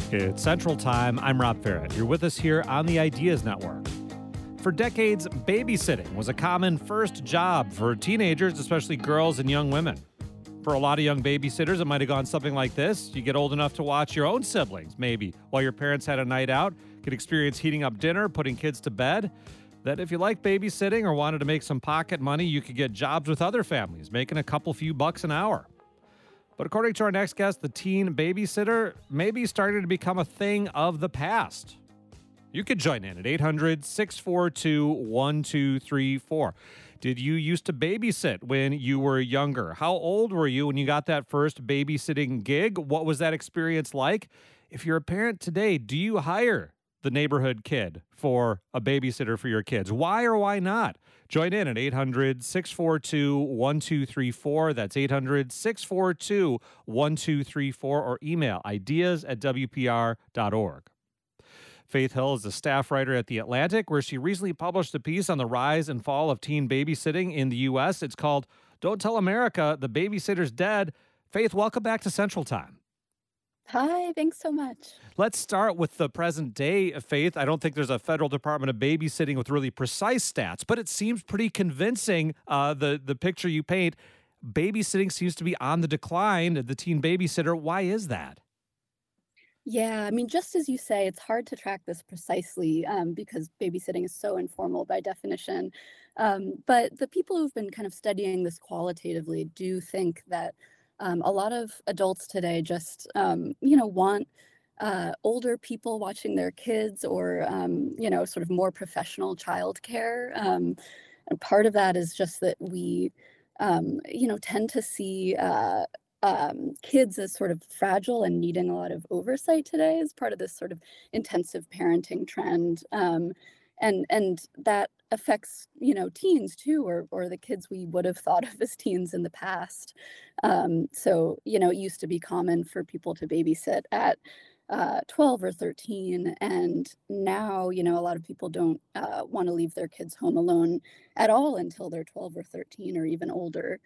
It's Central Time. I'm Rob Farrett. You're with us here on the Ideas Network. For decades, babysitting was a common first job for teenagers, especially girls and young women. For a lot of young babysitters, it might have gone something like this. You get old enough to watch your own siblings, maybe, while your parents had a night out, could experience heating up dinner, putting kids to bed. That if you like babysitting or wanted to make some pocket money, you could get jobs with other families, making a couple few bucks an hour. But according to our next guest, the teen babysitter may be starting to become a thing of the past. You could join in at 800-642-1234. Did you used to babysit when you were younger? How old were you when you got that first babysitting gig? What was that experience like? If you're a parent today, do you hire the neighborhood kid for a babysitter for your kids? Why or why not? Join in at 800-642-1234. That's 800-642-1234 or email ideas@wpr.org. Faith Hill is a staff writer at The Atlantic, where she recently published a piece on the rise and fall of teen babysitting in the U.S. It's called Don't Tell America the Babysitter's Dead. Faith, welcome back to Central Time. Hi, thanks so much. Let's start with the present day, Faith. I don't think there's a federal Department of Babysitting with really precise stats, but it seems pretty convincing, the picture you paint. Babysitting seems to be on the decline, the teen babysitter. Why is that? Yeah, I mean, just as you say, it's hard to track this precisely because babysitting is so informal by definition. But the people who've been kind of studying this qualitatively do think that a lot of adults today just, want older people watching their kids or, sort of more professional childcare. And part of that is just that we, tend to see kids as sort of fragile and needing a lot of oversight today as part of this sort of intensive parenting trend. And that affects, teens too, or the kids we would have thought of as teens in the past. It used to be common for people to babysit at 12 or 13. And now, a lot of people don't want to leave their kids home alone at all until they're 12 or 13 or even older.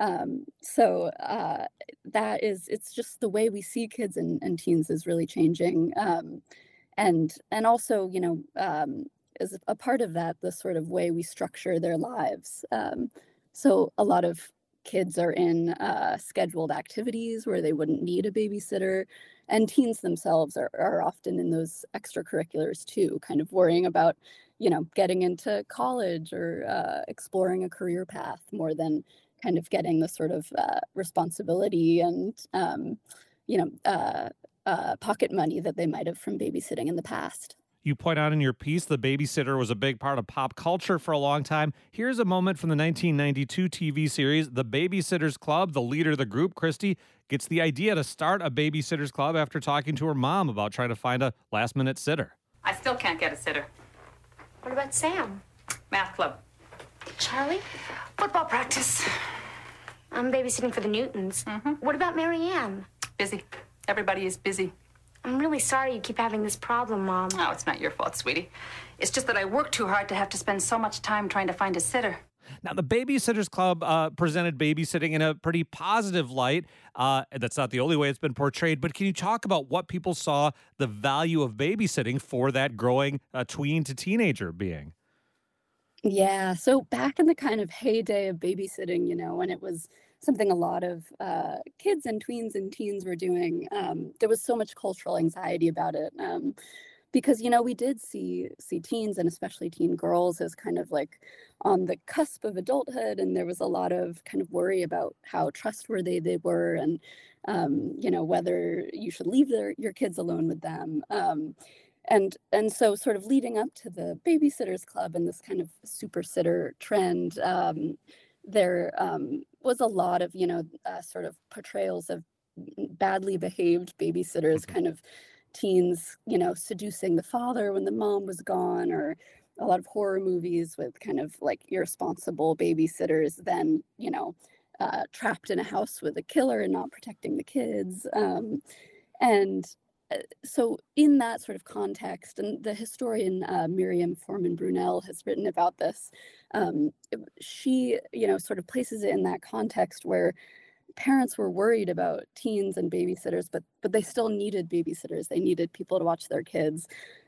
It's just the way we see kids and teens is really changing. And also, as a part of that, the sort of way we structure their lives. So a lot of kids are in scheduled activities where they wouldn't need a babysitter, and teens themselves are often in those extracurriculars too, kind of worrying about, getting into college or exploring a career path more than kind of getting the sort of responsibility and, pocket money that they might have from babysitting in the past. You point out in your piece the babysitter was a big part of pop culture for a long time. Here's a moment from the 1992 TV series The Babysitters Club. The leader of the group, Christy, gets the idea to start a babysitters club after talking to her mom about trying to find a last-minute sitter. I still can't get a sitter. What about Sam? Math club. Charlie? Football practice. I'm babysitting for the Newtons. What about Mary Ann? Busy. Everybody is busy. I'm really sorry you keep having this problem, Mom. Oh, it's not your fault, sweetie. It's just that I work too hard to have to spend so much time trying to find a sitter. Now, the Babysitters Club presented babysitting in a pretty positive light. That's not the only way it's been portrayed, but can you talk about what people saw the value of babysitting for that growing tween to teenager being? Yeah, so back in the kind of heyday of babysitting, when it was something a lot of kids and tweens and teens were doing, there was so much cultural anxiety about it. Because, we did see teens and especially teen girls as kind of like on the cusp of adulthood. And there was a lot of kind of worry about how trustworthy they were and, whether you should leave your kids alone with them. And so sort of leading up to the Babysitters Club and this kind of super sitter trend, there was a lot of, sort of portrayals of badly behaved babysitters, kind of teens, seducing the father when the mom was gone, or a lot of horror movies with kind of like irresponsible babysitters then, trapped in a house with a killer and not protecting the kids. So in that sort of context, and the historian Miriam Foreman Brunel has written about this, she, sort of places it in that context where parents were worried about teens and babysitters, but they still needed babysitters. They needed people to watch their kids.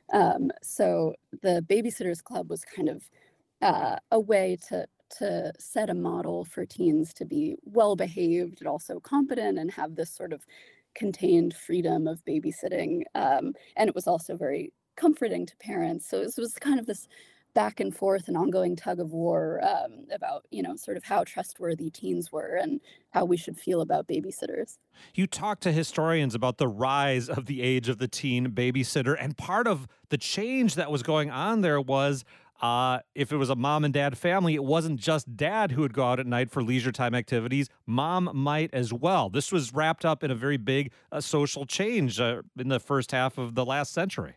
So the Babysitters Club was kind of a way to set a model for teens to be well behaved and also competent and have this sort of contained freedom of babysitting. And it was also very comforting to parents. So it was kind of this back and forth and ongoing tug of war about, sort of how trustworthy teens were and how we should feel about babysitters. You talk to historians about the rise of the age of the teen babysitter, and part of the change that was going on there was if it was a mom and dad family, it wasn't just dad who would go out at night for leisure time activities. Mom might as well. This was wrapped up in a very big social change in the first half of the last century.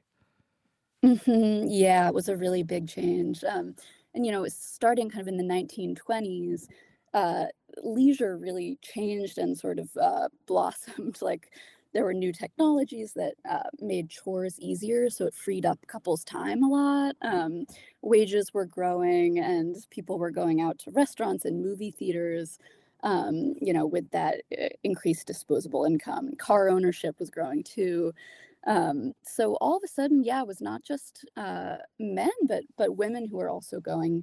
Yeah, it was a really big change. And, it was starting kind of in the 1920s. Uh, Leisure really changed and sort of blossomed. Like there were new technologies that made chores easier, so it freed up couples' time a lot. Wages were growing, and people were going out to restaurants and movie theaters. With that increased disposable income. Car ownership was growing too. So all of a sudden, yeah, it was not just men, but women who were also going,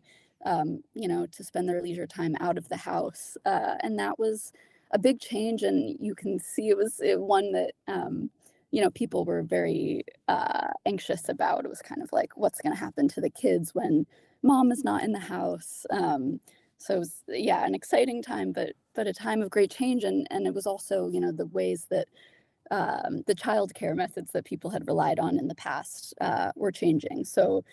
to spend their leisure time out of the house, and that was a big change. And you can see it was one that people were very anxious about. It was kind of like, what's going to happen to the kids when mom is not in the house? So it was, yeah, an exciting time, but a time of great change, and it was also the ways that the childcare methods that people had relied on in the past were changing. So,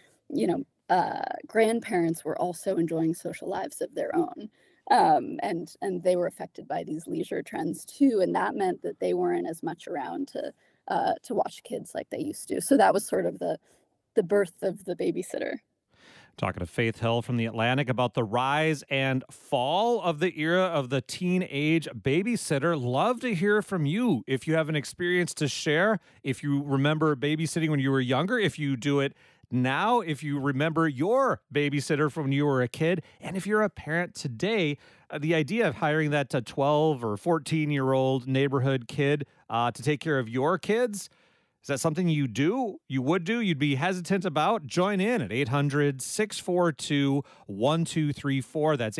grandparents were also enjoying social lives of their own, and they were affected by these leisure trends too. And that meant that they weren't as much around to watch kids like they used to. So that was sort of the birth of the babysitter. Talking to Faith Hill from The Atlantic about the rise and fall of the era of the teenage babysitter. Love to hear from you. If you have an experience to share, if you remember babysitting when you were younger, if you do it now, if you remember your babysitter from when you were a kid, and if you're a parent today, the idea of hiring that 12 or 14-year-old neighborhood kid to take care of your kids, is that something you would do, you'd be hesitant about? Join in at 800-642-1234. That's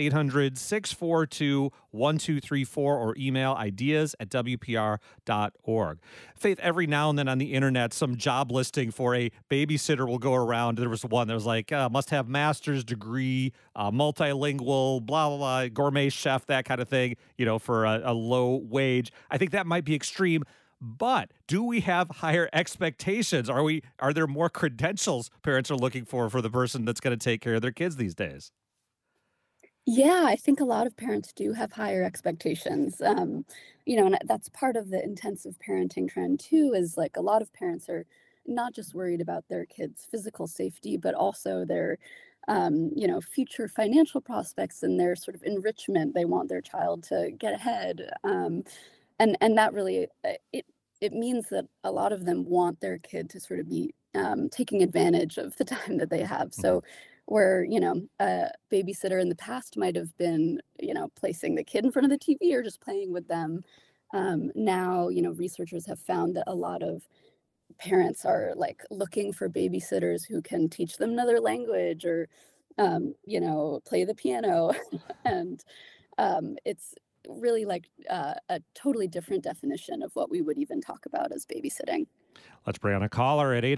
800-642-1234, or email ideas@wpr.org. Faith, every now and then on the internet, some job listing for a babysitter will go around. There was one that was like, must have master's degree, multilingual, blah, blah, blah, gourmet chef, that kind of thing, for a low wage. I think that might be extreme. But do we have higher expectations? Are there more credentials parents are looking for the person that's going to take care of their kids these days? Yeah, I think a lot of parents do have higher expectations. And that's part of the intensive parenting trend too, is like a lot of parents are not just worried about their kids' physical safety, but also their future financial prospects and their sort of enrichment. They want their child to get ahead. And that really, it means that a lot of them want their kid to sort of be taking advantage of the time that they have. So where, a babysitter in the past might have been, placing the kid in front of the TV or just playing with them. Now, researchers have found that a lot of parents are like looking for babysitters who can teach them another language or, play the piano. And it's really like a totally different definition of what we would even talk about as babysitting. Let's bring on a caller at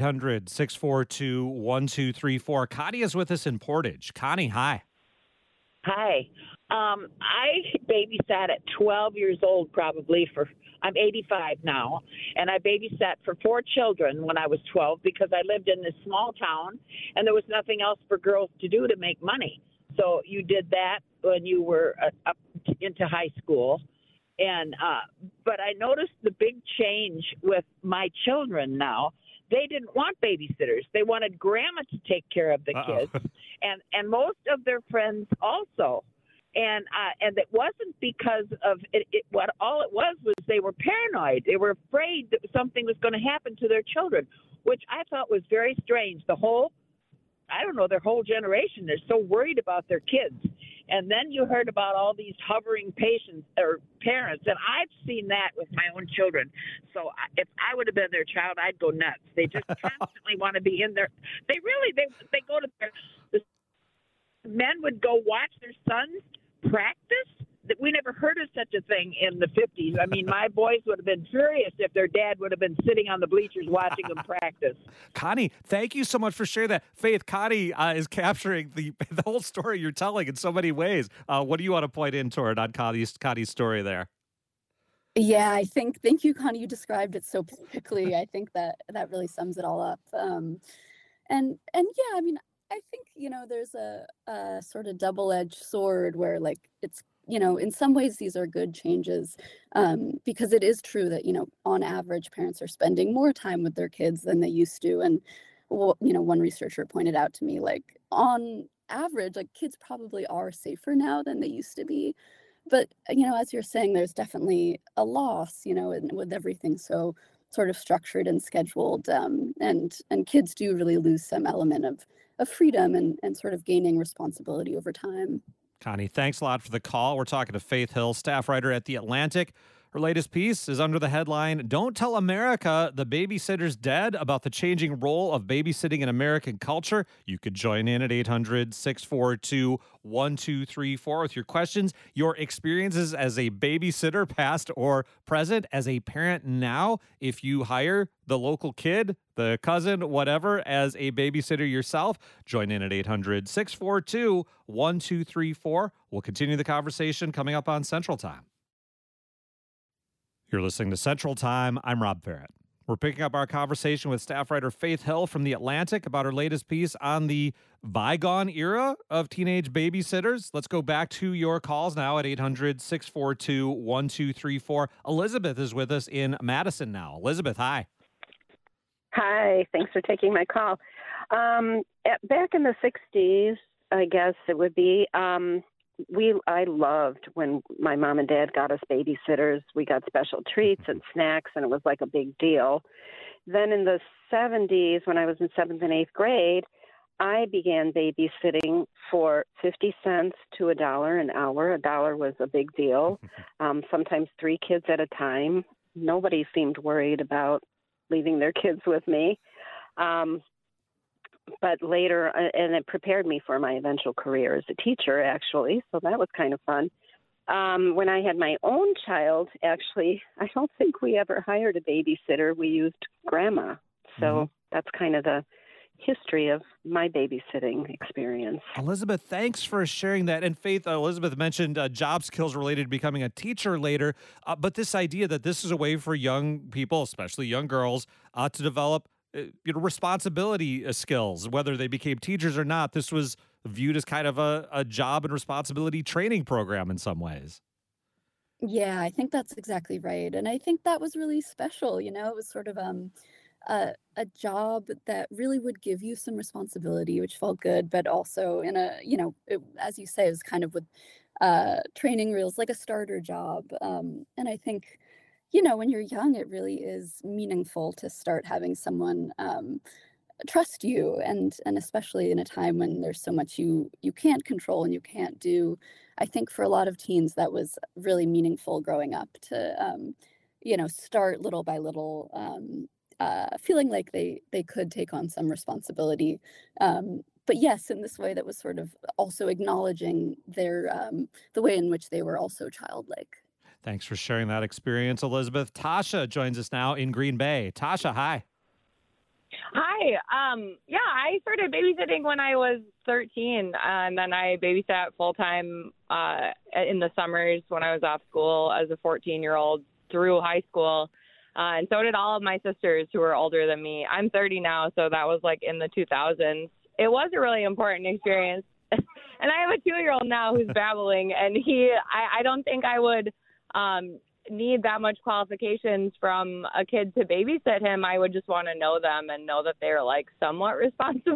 800-642-1234. Connie is with us in Portage. Connie, hi. Hi. I babysat at 12 years old probably I'm 85 now, and I babysat for 4 children when I was 12 because I lived in this small town and there was nothing else for girls to do to make money. So you did that when you were up into high school. And but I noticed the big change with my children now. They didn't want babysitters. They wanted grandma to take care of the kids, and most of their friends also. And it wasn't because of it. What all it was they were paranoid. They were afraid that something was going to happen to their children, which I thought was very strange. The whole I don't know, their whole generation. They're so worried about their kids. And then you heard about all these hovering patients or parents, and I've seen that with my own children. So if I would have been their child, I'd go nuts. They just constantly want to be in there. They go to the men would go watch their sons practice. We never heard of such a thing in the 50s. I mean, my boys would have been furious if their dad would have been sitting on the bleachers watching them practice. Connie, thank you so much for sharing that. Faith, Connie is capturing the whole story you're telling in so many ways. What do you want to point in toward on Connie's story there? Yeah, thank you, Connie. You described it so perfectly. I think that really sums it all up. And yeah, I mean, I think, there's a sort of double-edged sword where like it's, in some ways these are good changes, because it is true that, on average parents are spending more time with their kids than they used to. And, one researcher pointed out to me, like on average, like kids probably are safer now than they used to be. But, as you're saying, there's definitely a loss, with everything so sort of structured and scheduled, and kids do really lose some element of freedom and sort of gaining responsibility over time. Connie, thanks a lot for the call. We're talking to Faith Hill, staff writer at The Atlantic. Her latest piece is under the headline, "Don't Tell America the Babysitter's Dead," about the changing role of babysitting in American culture. You could join in at 800-642-1234 with your questions, your experiences as a babysitter, past or present, as a parent now, if you hire the local kid, the cousin, whatever, as a babysitter yourself. Join in at 800-642-1234. We'll continue the conversation coming up on Central Time. You're listening to Central Time. I'm Rob Ferret. We're picking up our conversation with staff writer Faith Hill from The Atlantic about her latest piece on the bygone era of teenage babysitters. Let's go back to your calls now at 800-642-1234. Elizabeth is with us in Madison now. Elizabeth, hi. Hi, thanks for taking my call. Back in the 60s, I guess it would be, I loved when my mom and dad got us babysitters. We got special treats and snacks, and it was like a big deal. Then in the 70s, when I was in 7th and 8th grade, I began babysitting for 50 cents to $1 an hour. $1 was a big deal. Sometimes 3 kids at a time. Nobody seemed worried about leaving their kids with me. But later, and it prepared me for my eventual career as a teacher, actually, so that was kind of fun. When I had my own child, actually, I don't think we ever hired a babysitter. We used grandma. So that's kind of the history of my babysitting experience. Elizabeth, thanks for sharing that. And Faith, Elizabeth mentioned job skills related to becoming a teacher later, but this idea that this is a way for young people, especially young girls, to develop responsibility skills, whether they became teachers or not. This was viewed as kind of a job and responsibility training program in some ways. Yeah, I think that's exactly right. And I think that was really special. It was sort of a job that really would give you some responsibility, which felt good, but also in a, as you say, it was kind of with training reels, like a starter job. And I think, when you're young, it really is meaningful to start having someone trust you, and especially in a time when there's so much you can't control and you can't do. I think for a lot of teens that was really meaningful growing up to start little by little, feeling like they could take on some responsibility. But yes, in this way that was sort of also acknowledging their the way in which they were also childlike. Thanks for sharing that experience, Elizabeth. Tasha joins us now in Green Bay. Tasha, hi. Hi. I started babysitting when I was 13, and then I babysat full-time in the summers when I was off school as a 14-year-old through high school. And so did all of my sisters who were older than me. I'm 30 now, so that was like in the 2000s. It was a really important experience. And I have a 2-year-old now who's babbling, and I don't think I would need that much qualifications from a kid to babysit him. I would just want to know them and know that they're like somewhat responsible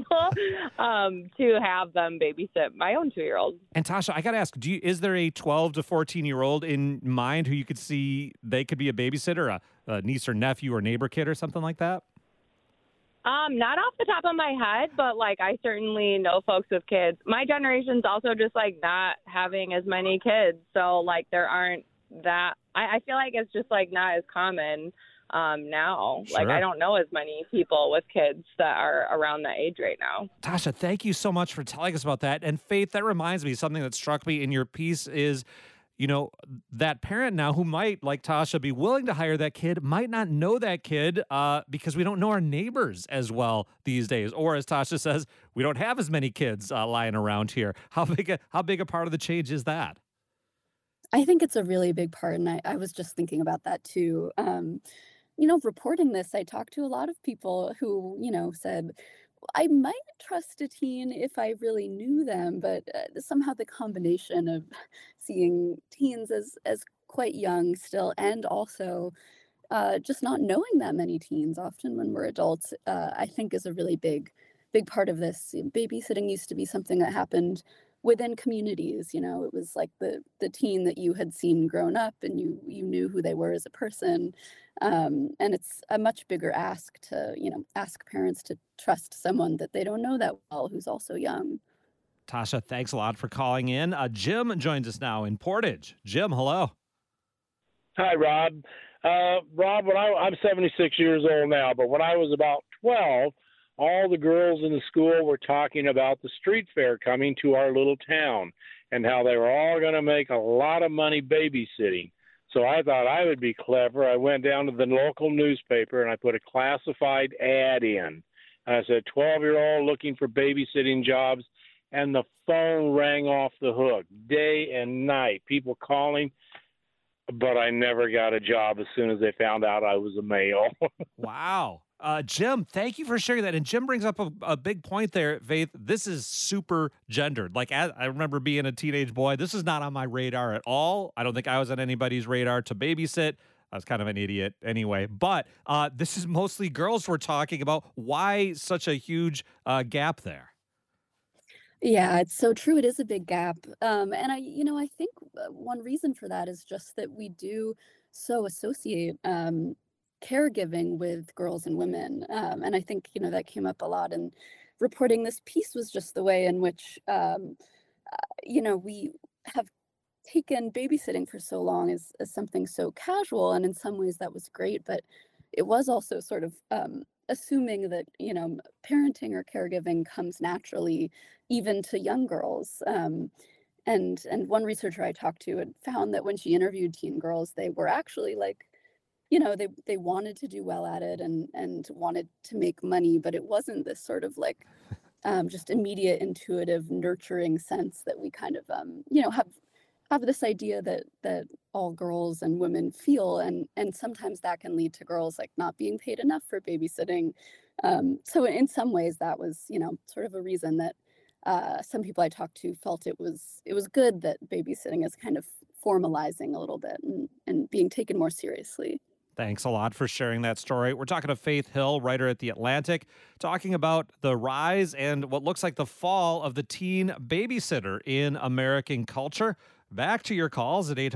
to have them babysit my own 2-year-old. And Tasha, I got to ask, is there a 12 to 14-year-old in mind who you could see they could be a babysitter, a niece or nephew or neighbor kid or something like that? Not off the top of my head, but like I certainly know folks with kids. My generation's also just like not having as many kids, so like there aren't that. I feel like it's just like not as common now. Sure. Like I don't know as many people with kids that are around that age right now. Tasha, thank you so much for telling us about that. And Faith, that reminds me, something that struck me in your piece is, that parent now who might, like Tasha, be willing to hire that kid might not know that kid because we don't know our neighbors as well these days. Or as Tasha says, we don't have as many kids lying around here. How big a part of the change is that? I think it's a really big part, and I was just thinking about that too. Reporting this, I talked to a lot of people who, said, I might trust a teen if I really knew them, but somehow the combination of seeing teens as quite young still, and also just not knowing that many teens often when we're adults, I think is a really big part of this. Babysitting used to be something that happened within communities. It was like the teen that you had seen grown up, and you knew who they were as a person. And it's a much bigger ask to, ask parents to trust someone that they don't know that well, who's also young. Tasha, thanks a lot for calling in. Jim joins us now in Portage. Jim, hello. Hi, Rob. Rob, I'm 76 years old now, but when I was about 12, all the girls in the school were talking about the street fair coming to our little town and how they were all going to make a lot of money babysitting. So I thought I would be clever. I went down to the local newspaper and I put a classified ad in. And I said, 12-year-old looking for babysitting jobs. And the phone rang off the hook day and night, people calling. But I never got a job as soon as they found out I was a male. Wow. Jim, thank you for sharing that. And Jim brings up a big point there, Faith. This is super gendered. Like, I remember being a teenage boy. This is not on my radar at all. I don't think I was on anybody's radar to babysit. I was kind of an idiot anyway. But this is mostly girls we're talking about. Why such a huge gap there? Yeah, it's so true. It is a big gap. And I think one reason for that is just that we do so associate caregiving with girls and women. And I think, that came up a lot in reporting this piece, was just the way in which, we have taken babysitting for so long as something so casual. And in some ways that was great, but it was also sort of assuming that, parenting or caregiving comes naturally even to young girls. And one researcher I talked to had found that when she interviewed teen girls, they were actually like, they wanted to do well at it and wanted to make money, but it wasn't this sort of like just immediate, intuitive, nurturing sense that we kind of, have this idea that all girls and women feel, and sometimes that can lead to girls like not being paid enough for babysitting. So in some ways that was, sort of a reason that some people I talked to felt it was good that babysitting is kind of formalizing a little bit and being taken more seriously. Thanks a lot for sharing that story. We're talking to Faith Hill, writer at The Atlantic, talking about the rise and what looks like the fall of the teen babysitter in American culture. Back to your calls at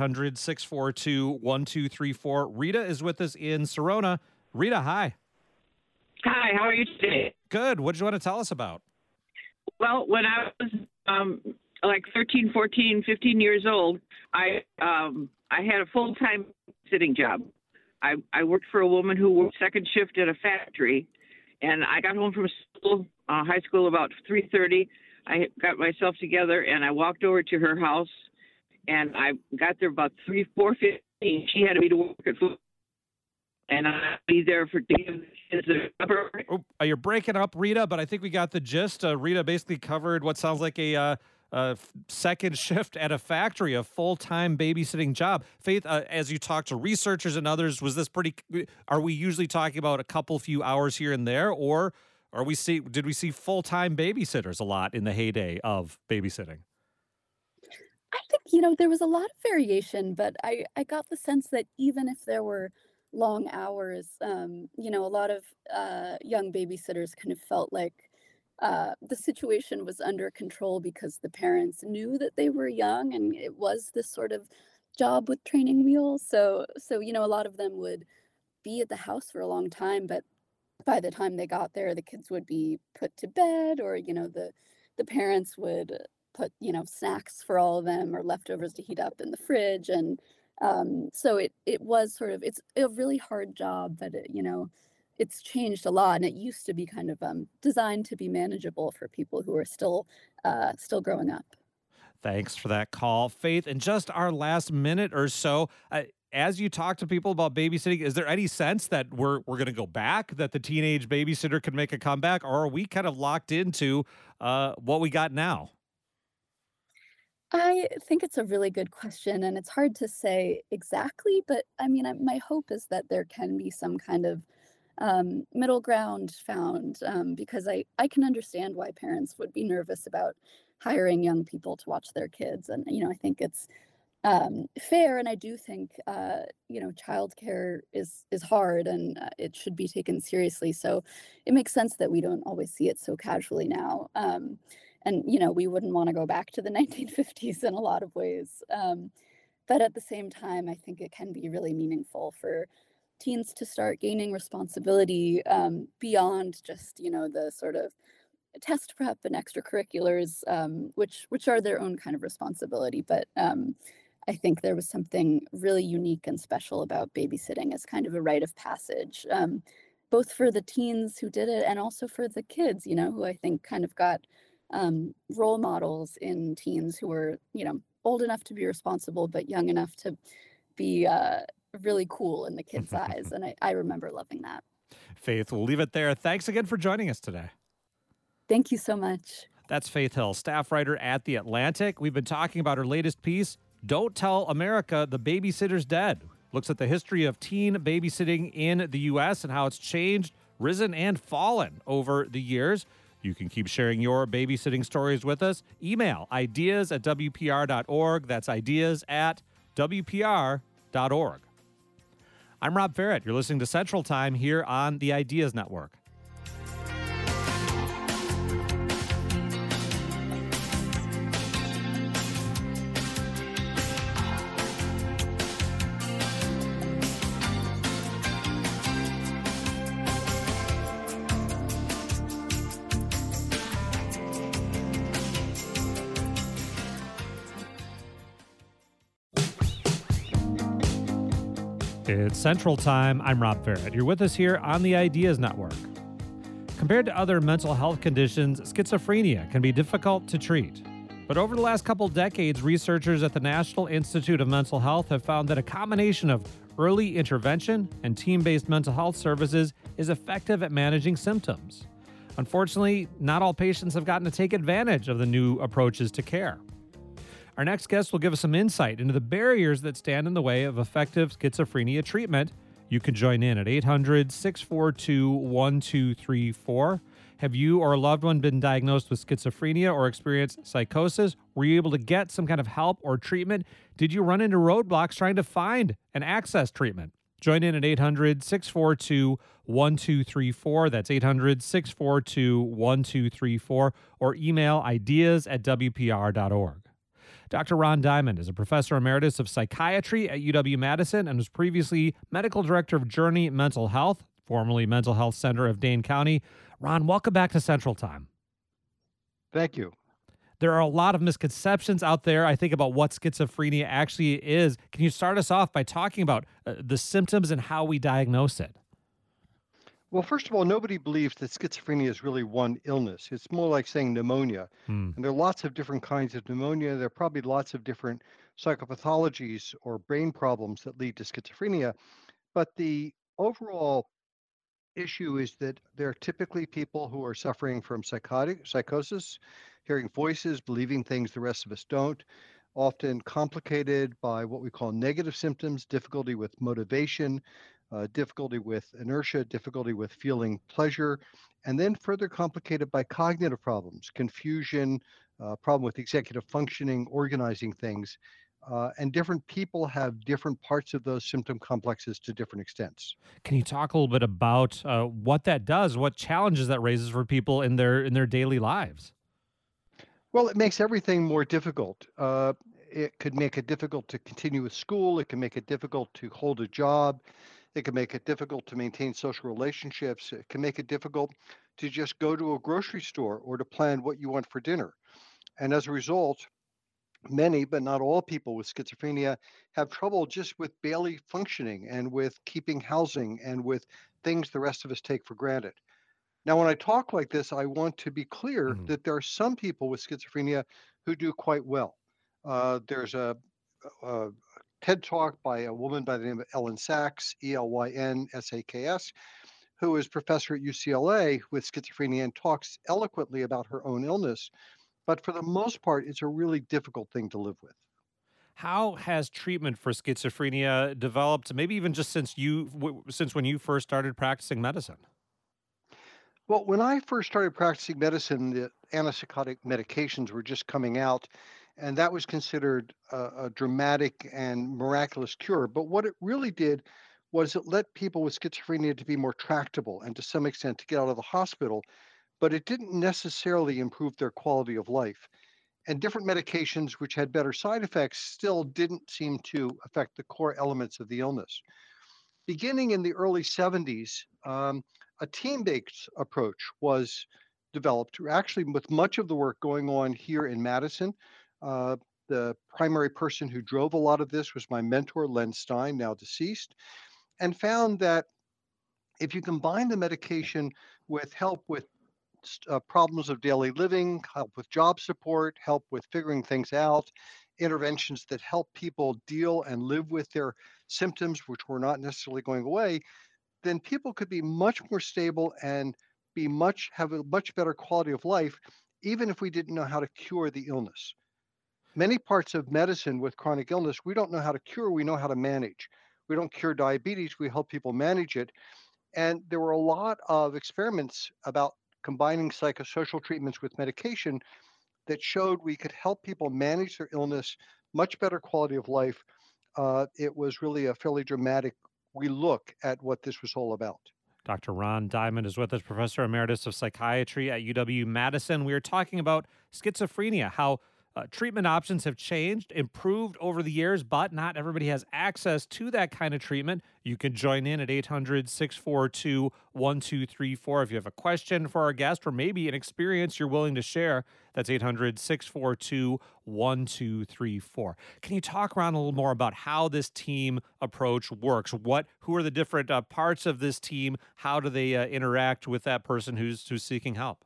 800-642-1234. Rita is with us in Serona. Rita, hi. Hi, how are you today? Good. What did you want to tell us about? Well, when I was like 13, 14, 15 years old, I had a full-time sitting job. I worked for a woman who worked second shift at a factory, and I got home from school, high school, about 3:30. I got myself together, and I walked over to her house, and I got there about 4:15. She had me to work at food, and I'd be there to give the kids a supper. You're breaking up, Rita, but I think we got the gist. Rita basically covered what sounds like a second shift at a factory, a full-time babysitting job. Faith, as you talk to researchers and others, are we usually talking about a few hours here and there, or did we see full-time babysitters a lot in the heyday of babysitting? I think, there was a lot of variation, but I got the sense that even if there were long hours, a lot of young babysitters kind of felt like the situation was under control because the parents knew that they were young and it was this sort of job with training wheels. So a lot of them would be at the house for a long time, but by the time they got there, the kids would be put to bed, or the parents would put snacks for all of them or leftovers to heat up in the fridge. And so it was sort of, it's a really hard job, but it's changed a lot, and it used to be kind of designed to be manageable for people who are still growing up. Thanks for that call, Faith. In just our last minute or so, as you talk to people about babysitting, is there any sense that we're going to go back, that the teenage babysitter could make a comeback, or are we kind of locked into what we got now? I think it's a really good question, and it's hard to say exactly, but I mean, my hope is that there can be some kind of middle ground found, because I can understand why parents would be nervous about hiring young people to watch their kids. And, I think it's fair, and I do think, childcare is hard, and it should be taken seriously. So it makes sense that we don't always see it so casually now. And we wouldn't want to go back to the 1950s in a lot of ways. But at the same time, I think it can be really meaningful for teens to start gaining responsibility, beyond just the sort of test prep and extracurriculars, which are their own kind of responsibility. But I think there was something really unique and special about babysitting as kind of a rite of passage, both for the teens who did it and also for the kids, who I think kind of got role models in teens who were, old enough to be responsible, but young enough to be really cool in the kids' eyes. And I remember loving that. Faith, we'll leave it there. Thanks again for joining us today. Thank you so much. That's Faith Hill, staff writer at The Atlantic. We've been talking about her latest piece, Don't Tell America the Babysitter's Dead. Looks at the history of teen babysitting in the U.S. and how it's changed, risen, and fallen over the years. You can keep sharing your babysitting stories with us. Email ideas@wpr.org. That's ideas@wpr.org. I'm Rob Ferret. You're listening to Central Time here on the Ideas Network. It's Central Time. I'm Rob Ferret. You're with us here on the Ideas Network. Compared to other mental health conditions, schizophrenia can be difficult to treat. But over the last couple decades, researchers at the National Institute of Mental Health have found that a combination of early intervention and team-based mental health services is effective at managing symptoms. Unfortunately, not all patients have gotten to take advantage of the new approaches to care. Our next guest will give us some insight into the barriers that stand in the way of effective schizophrenia treatment. You can join in at 800-642-1234. Have you or a loved one been diagnosed with schizophrenia or experienced psychosis? Were you able to get some kind of help or treatment? Did you run into roadblocks trying to find and access treatment? Join in at 800-642-1234. That's 800-642-1234, or email ideas@wpr.org. Dr. Ron Diamond is a professor emeritus of psychiatry at UW-Madison and was previously medical director of Journey Mental Health, formerly Mental Health Center of Dane County. Ron, welcome back to Central Time. Thank you. There are a lot of misconceptions out there, I think, about what schizophrenia actually is. Can you start us off by talking about the symptoms and how we diagnose it? Well, first of all, nobody believes that schizophrenia is really one illness. It's more like saying pneumonia. And there are lots of different kinds of pneumonia. There are probably lots of different psychopathologies or brain problems that lead to schizophrenia. But the overall issue is that there are typically people who are suffering from psychosis, hearing voices, believing things the rest of us don't, often complicated by what we call negative symptoms, difficulty with motivation, difficulty with inertia, difficulty with feeling pleasure, and then further complicated by cognitive problems, confusion, problem with executive functioning, organizing things. And different people have different parts of those symptom complexes to different extents. Can you talk a little bit about what that does, what challenges that raises for people in their daily lives? Well, it makes everything more difficult. It could make it difficult to continue with school. It can make it difficult to hold a job. It can make it difficult to maintain social relationships. It can make it difficult to just go to a grocery store or to plan what you want for dinner. And as a result, many, but not all people with schizophrenia have trouble just with daily functioning and with keeping housing and with things the rest of us take for granted. Now, when I talk like this, I want to be clear Mhm. that there are some people with schizophrenia who do quite well. There's a TED talk by a woman by the name of Ellen Sachs, ElynSaks, who is professor at UCLA with schizophrenia and talks eloquently about her own illness. But for the most part, it's a really difficult thing to live with. How has treatment for schizophrenia developed? Maybe even just since when you first started practicing medicine. Well, when I first started practicing medicine, the antipsychotic medications were just coming out, and that was considered a dramatic and miraculous cure. But what it really did was it let people with schizophrenia to be more tractable and to some extent to get out of the hospital, but it didn't necessarily improve their quality of life. And different medications, which had better side effects, still didn't seem to affect the core elements of the illness. Beginning in the early 70s, a team-based approach was developed, actually with much of the work going on here in Madison. Uh, the primary person who drove a lot of this was my mentor, Len Stein, now deceased, and found that if you combine the medication with help with problems of daily living, help with job support, help with figuring things out, interventions that help people deal and live with their symptoms, which were not necessarily going away, then people could be much more stable and have a much better quality of life, even if we didn't know how to cure the illness. Many parts of medicine with chronic illness, we don't know how to cure, we know how to manage. We don't cure diabetes, we help people manage it. And there were a lot of experiments about combining psychosocial treatments with medication that showed we could help people manage their illness, much better quality of life. It was really a fairly dramatic relook at what this was all about. Dr. Ron Diamond is with us, Professor Emeritus of Psychiatry at UW Madison. We are talking about schizophrenia, how treatment options have changed, improved over the years, but not everybody has access to that kind of treatment. You can join in at 800-642-1234 if you have a question for our guest or maybe an experience you're willing to share. That's 800-642-1234. Can you talk, Ron, a little more about how this team approach works? Who are the different parts of this team? How do they interact with that person who's seeking help?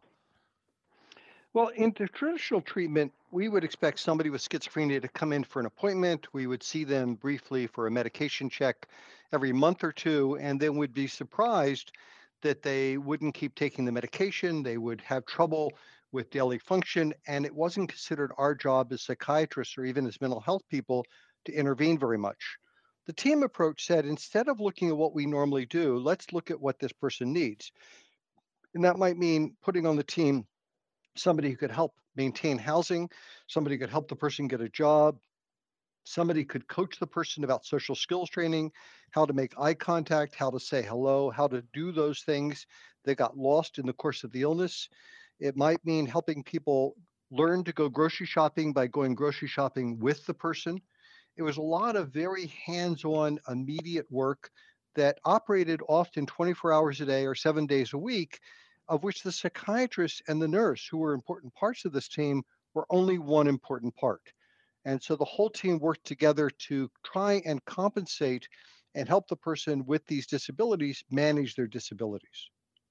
Well, in the traditional treatment, we would expect somebody with schizophrenia to come in for an appointment. We would see them briefly for a medication check every month or two, and then would be surprised that they wouldn't keep taking the medication. They would have trouble with daily function, and it wasn't considered our job as psychiatrists or even as mental health people to intervene very much. The team approach said instead of looking at what we normally do, let's look at what this person needs. And that might mean putting on the team somebody who could help maintain housing, somebody who could help the person get a job, somebody could coach the person about social skills training, how to make eye contact, how to say hello, how to do those things that got lost in the course of the illness. It might mean helping people learn to go grocery shopping by going grocery shopping with the person. It was a lot of very hands-on, immediate work that operated often 24 hours a day or 7 days a week, of which the psychiatrist and the nurse, who were important parts of this team, were only one important part. And so the whole team worked together to try and compensate and help the person with these disabilities manage their disabilities.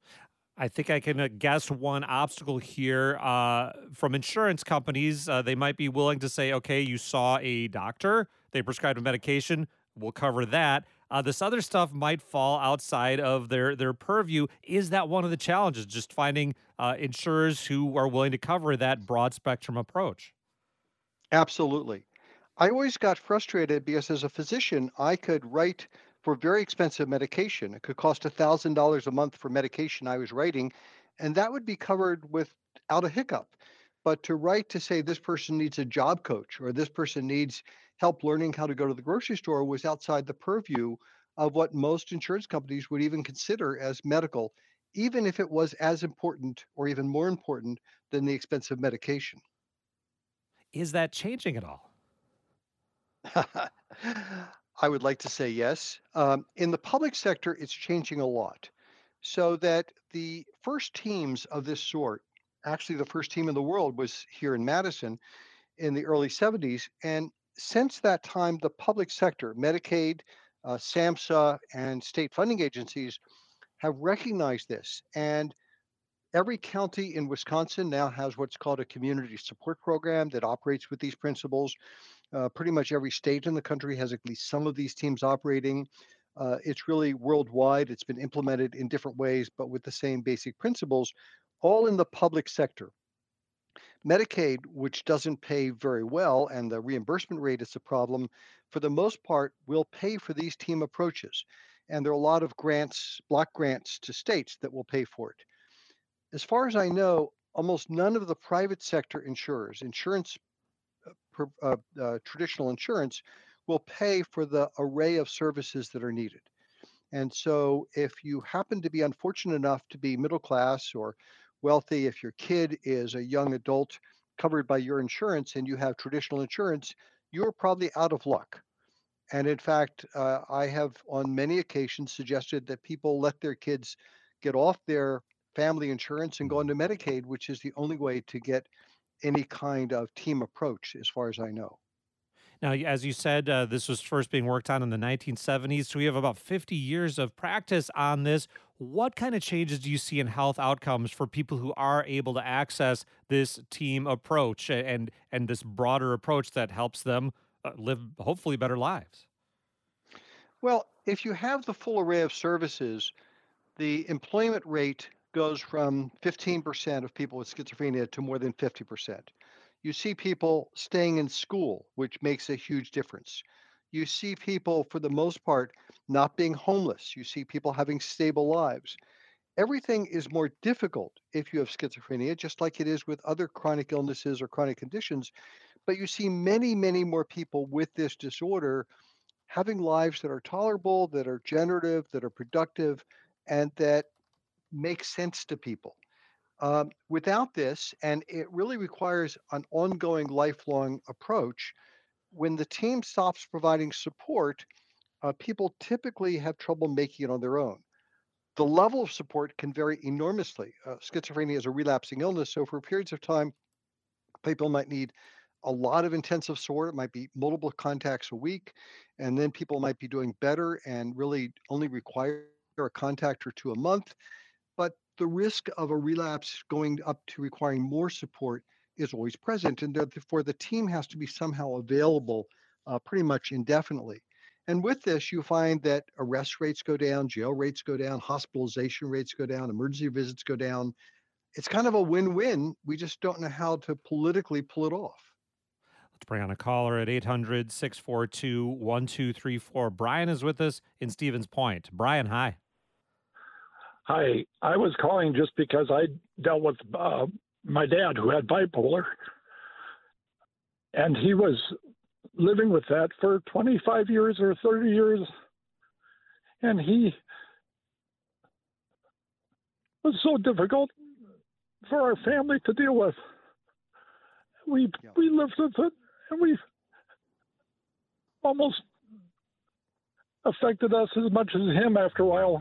I think I can guess one obstacle here from insurance companies. They might be willing to say, okay, you saw a doctor, they prescribed a medication, we'll cover that. This other stuff might fall outside of their purview. Is that one of the challenges, just finding insurers who are willing to cover that broad spectrum approach? Absolutely. I always got frustrated because as a physician, I could write for very expensive medication. It could cost $1,000 a month for medication I was writing, and that would be covered without a hiccup. But to write to say this person needs a job coach or this person needs help learning how to go to the grocery store was outside the purview of what most insurance companies would even consider as medical, even if it was as important or even more important than the expensive medication. Is that changing at all? I would like to say yes. In the public sector, it's changing a lot. So that the first teams of this sort, actually, the first team in the world was here in Madison in the early 70s. And since that time, the public sector, Medicaid, SAMHSA, and state funding agencies have recognized this. And every county in Wisconsin now has what's called a community support program that operates with these principles. Pretty much every state in the country has at least some of these teams operating. It's really worldwide. It's been implemented in different ways, but with the same basic principles, all in the public sector. Medicaid, which doesn't pay very well, and the reimbursement rate is a problem, for the most part, will pay for these team approaches. And there are a lot of grants, block grants to states that will pay for it. As far as I know, almost none of the private sector insurers, traditional insurance, will pay for the array of services that are needed. And so, if you happen to be unfortunate enough to be middle class or wealthy, if your kid is a young adult covered by your insurance and you have traditional insurance, you're probably out of luck. And in fact, I have on many occasions suggested that people let their kids get off their family insurance and go into Medicaid, which is the only way to get any kind of team approach, as far as I know. Now, as you said, this was first being worked on in the 1970s. So we have about 50 years of practice on this. What kind of changes do you see in health outcomes for people who are able to access this team approach and this broader approach that helps them live hopefully better lives? Well, if you have the full array of services, the employment rate goes from 15% of people with schizophrenia to more than 50%. You see people staying in school, which makes a huge difference. You see people, for the most part, not being homeless. You see people having stable lives. Everything is more difficult if you have schizophrenia, just like it is with other chronic illnesses or chronic conditions. But you see many, many more people with this disorder having lives that are tolerable, that are generative, that are productive, and that make sense to people. Without this, and it really requires an ongoing, lifelong approach, when the team stops providing support, people typically have trouble making it on their own. The level of support can vary enormously. Schizophrenia is a relapsing illness, so for periods of time, people might need a lot of intensive support. It might be multiple contacts a week, and then people might be doing better and really only require a contact or two a month. But the risk of a relapse going up to requiring more support is always present, and therefore the team has to be somehow available pretty much indefinitely. And with this, you find that arrest rates go down, jail rates go down, hospitalization rates go down, emergency visits go down. It's kind of a win-win. We just don't know how to politically pull it off. Let's bring on a caller at 800-642-1234. Brian is with us in Stevens Point. Brian, hi. Hi, I was calling just because I dealt with my dad who had bipolar, and he was living with that for 25 years or 30 years, and he was so difficult for our family to deal with. We lived with it, and we almost affected us as much as him after a while.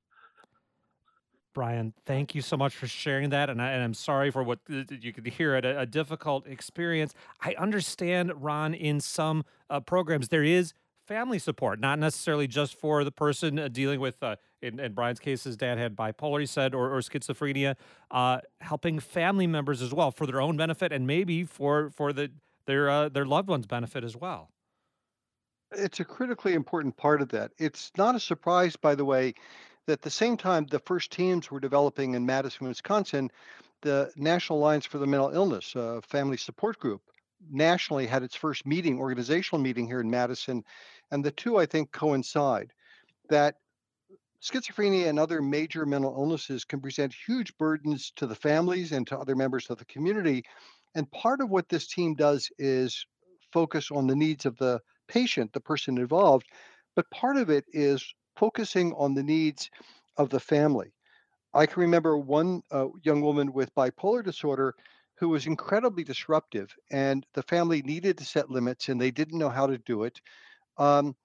Brian, thank you so much for sharing that. And I'm sorry for what you could hear at a difficult experience. I understand, Ron, in some programs, there is family support, not necessarily just for the person dealing with, in Brian's case, his dad had bipolar, he said, or schizophrenia, helping family members as well for their own benefit and maybe for their loved ones' benefit as well. It's a critically important part of that. It's not a surprise, by the way, that at the same time the first teams were developing in Madison, Wisconsin, the National Alliance for the Mental Illness Family Support Group nationally had its first meeting, organizational meeting here in Madison, and the two, I think, coincide. That schizophrenia and other major mental illnesses can present huge burdens to the families and to other members of the community. And part of what this team does is focus on the needs of the patient, the person involved, but part of it is focusing on the needs of the family. I can remember one young woman with bipolar disorder who was incredibly disruptive, and the family needed to set limits, and they didn't know how to do it.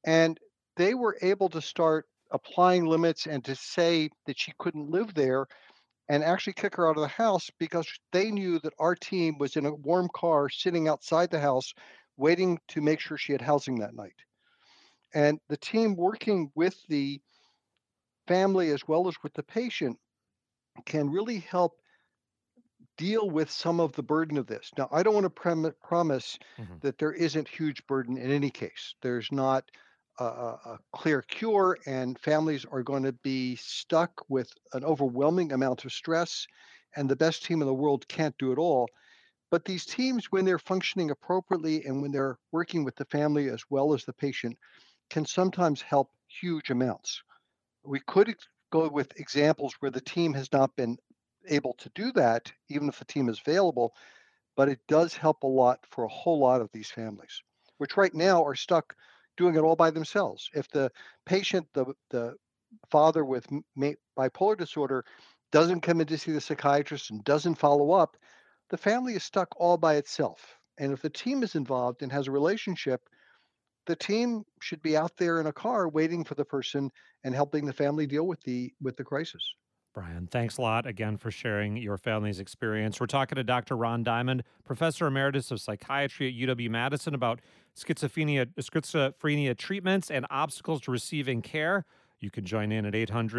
And they were able to start applying limits and to say that she couldn't live there and actually kick her out of the house because they knew that our team was in a warm car sitting outside the house waiting to make sure she had housing that night. And the team working with the family as well as with the patient can really help deal with some of the burden of this. Now, I don't want to promise that there isn't huge burden in any case. There's not a clear cure, and families are going to be stuck with an overwhelming amount of stress, and the best team in the world can't do it all. But these teams, when they're functioning appropriately and when they're working with the family as well as the patient, can sometimes help huge amounts. We could go with examples where the team has not been able to do that, even if the team is available, but it does help a lot for a whole lot of these families, which right now are stuck doing it all by themselves. If the patient, the father with bipolar disorder, doesn't come in to see the psychiatrist and doesn't follow up, the family is stuck all by itself. And if the team is involved and has a relationship, the team should be out there in a car waiting for the person and helping the family deal with the crisis. Brian, thanks a lot again for sharing your family's experience. We're talking to Dr. Ron Diamond, Professor Emeritus of Psychiatry at UW-Madison, about schizophrenia treatments and obstacles to receiving care. You can join in at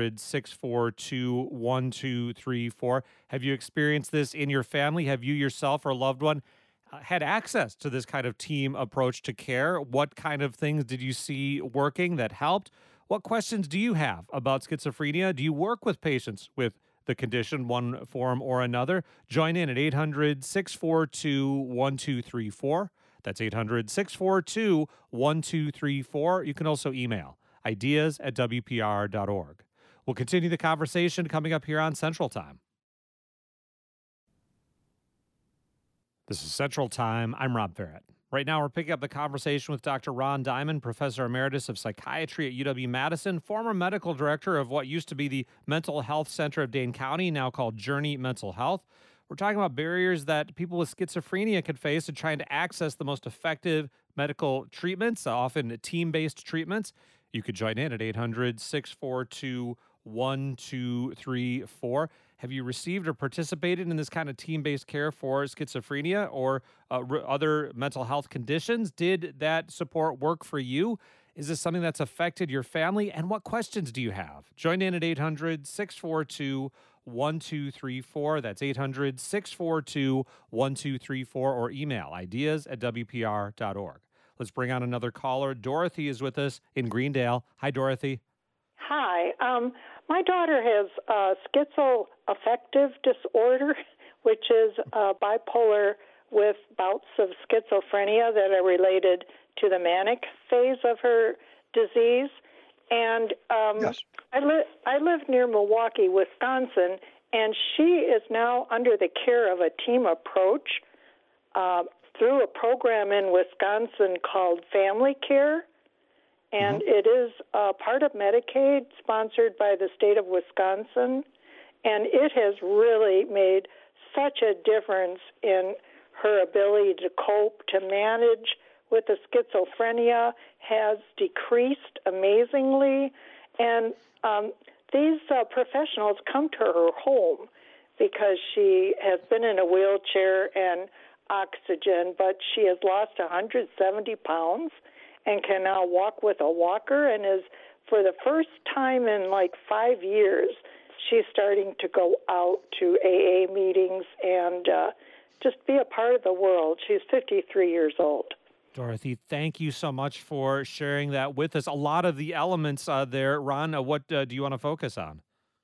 800-642-1234. Have you experienced this in your family? Have you yourself or a loved one had access to this kind of team approach to care? What kind of things did you see working that helped? What questions do you have about schizophrenia? Do you work with patients with the condition, one form or another? Join in at 800-642-1234. That's 800-642-1234. You can also email ideas@wpr.org. We'll continue the conversation coming up here on Central Time. This is Central Time. I'm Rob Barrett. Right now, we're picking up the conversation with Dr. Ron Diamond, Professor Emeritus of Psychiatry at UW-Madison, former medical director of what used to be the Mental Health Center of Dane County, now called Journey Mental Health. We're talking about barriers that people with schizophrenia can face in trying to access the most effective medical treatments, often team-based treatments. You could join in at 800-642-1234. Have you received or participated in this kind of team-based care for schizophrenia or other mental health conditions? Did that support work for you? Is this something that's affected your family? And what questions do you have? Join in at 800-642-1234. That's 800-642-1234 or email ideas@wpr.org. Let's bring on another caller. Dorothy is with us in Greendale. Hi, Dorothy. Hi. My daughter has schizoaffective disorder, which is bipolar with bouts of schizophrenia that are related to the manic phase of her disease. And Yes. I live near Milwaukee, Wisconsin, and she is now under the care of a team approach through a program in Wisconsin called Family Care. And it is part of Medicaid, sponsored by the state of Wisconsin. And it has really made such a difference in her ability to cope, to manage with the schizophrenia, has decreased amazingly. And these professionals come to her home because she has been in a wheelchair and oxygen, but she has lost 170 pounds. And can now walk with a walker, and is, for the first time in like 5 years, she's starting to go out to AA meetings and just be a part of the world. She's 53 years old. Dorothy, thank you so much for sharing that with us. A lot of the elements there. Ron, what do you want to focus on?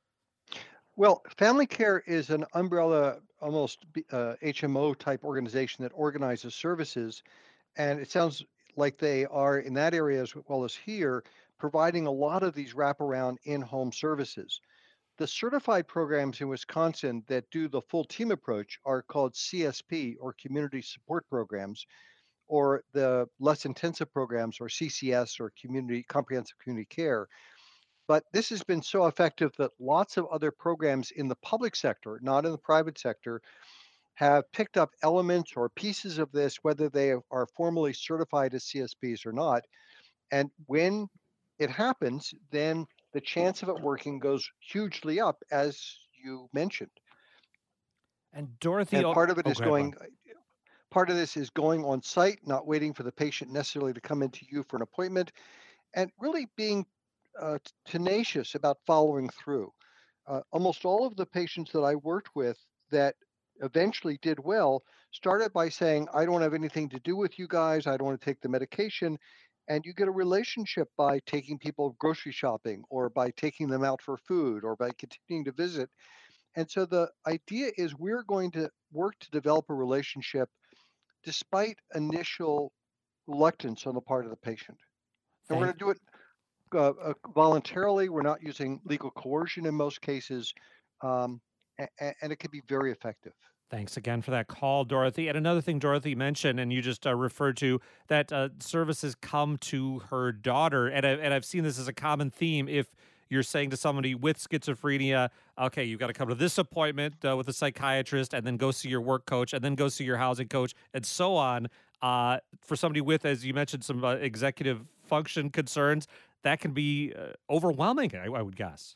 Well, Family Care is an umbrella, almost HMO type organization that organizes services. And it sounds like they are in that area as well as here, providing a lot of these wraparound in-home services. The certified programs in Wisconsin that do the full team approach are called CSP, or Community Support Programs, or the less intensive programs, or CCS, or Comprehensive Community Care. But this has been so effective that lots of other programs in the public sector, not in the private sector, have picked up elements or pieces of this, whether they are formally certified as CSPs or not, And when it happens, then the chance of it working goes hugely up, as you mentioned. And Dorothy, And part of it oh, is go ahead, going, Ron. part of this is going on site, not waiting for the patient necessarily to come into you for an appointment, and really being tenacious about following through. Almost all of the patients that I worked with that eventually did well started by saying, I don't have anything to do with you guys. I don't want to take the medication. And you get a relationship by taking people grocery shopping or by taking them out for food or by continuing to visit. And so the idea is we're going to work to develop a relationship despite initial reluctance on the part of the patient. And we're going to do it voluntarily. We're not using legal coercion in most cases, and it can be very effective. Thanks again for that call, Dorothy. And another thing Dorothy mentioned, and you just referred to, that services come to her daughter. And I've seen this as a common theme. If you're saying to somebody with schizophrenia, okay, you've got to come to this appointment with a psychiatrist and then go see your work coach and then go see your housing coach and so on. For somebody with, as you mentioned, some executive function concerns, that can be overwhelming, I would guess.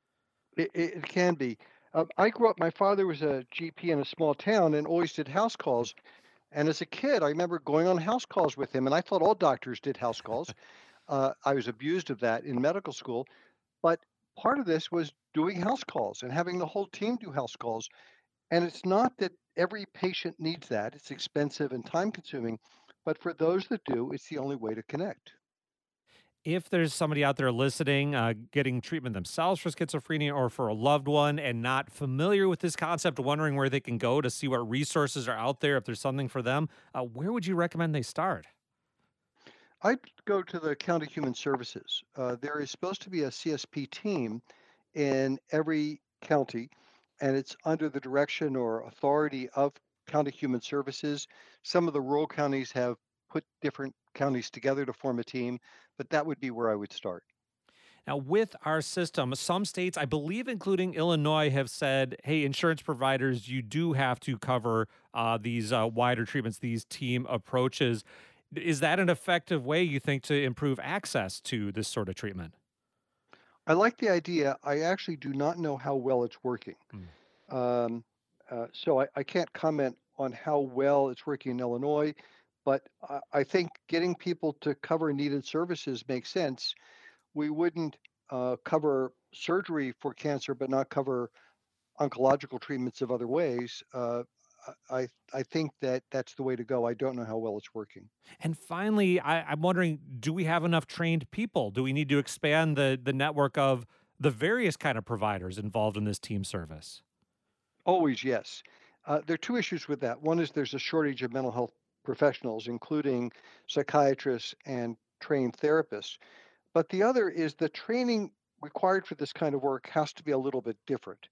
It can be. I grew up, my father was a GP in a small town and always did house calls. And as a kid, I remember going on house calls with him, and I thought all doctors did house calls. I was abused of that in medical school. But part of this was doing house calls and having the whole team do house calls. And it's not that every patient needs that. It's expensive and time consuming. But for those that do, it's the only way to connect. If there's somebody out there listening, getting treatment themselves for schizophrenia or for a loved one and not familiar with this concept, wondering where they can go to see what resources are out there, if there's something for them, where would you recommend they start? I'd go to the County Human Services. There is supposed to be a CSP team in every county, and it's under the direction or authority of County Human Services. Some of the rural counties have put different counties together to form a team, but that would be where I would start. Now, with our system, some states, I believe including Illinois, have said, hey, insurance providers, you do have to cover these wider treatments, these team approaches. Is that an effective way, you think, to improve access to this sort of treatment? I like the idea. I actually do not know how well it's working. So I can't comment on how well it's working in Illinois, but I think getting people to cover needed services makes sense. We wouldn't cover surgery for cancer, but not cover oncological treatments of other ways. I think that that's the way to go. I don't know how well it's working. And finally, I'm wondering, do we have enough trained people? Do we need to expand the network of the various kind of providers involved in this team service? Always, yes. There are two issues with that. One is there's a shortage of mental health professionals, including psychiatrists and trained therapists. But the other is the training required for this kind of work has to be a little bit different.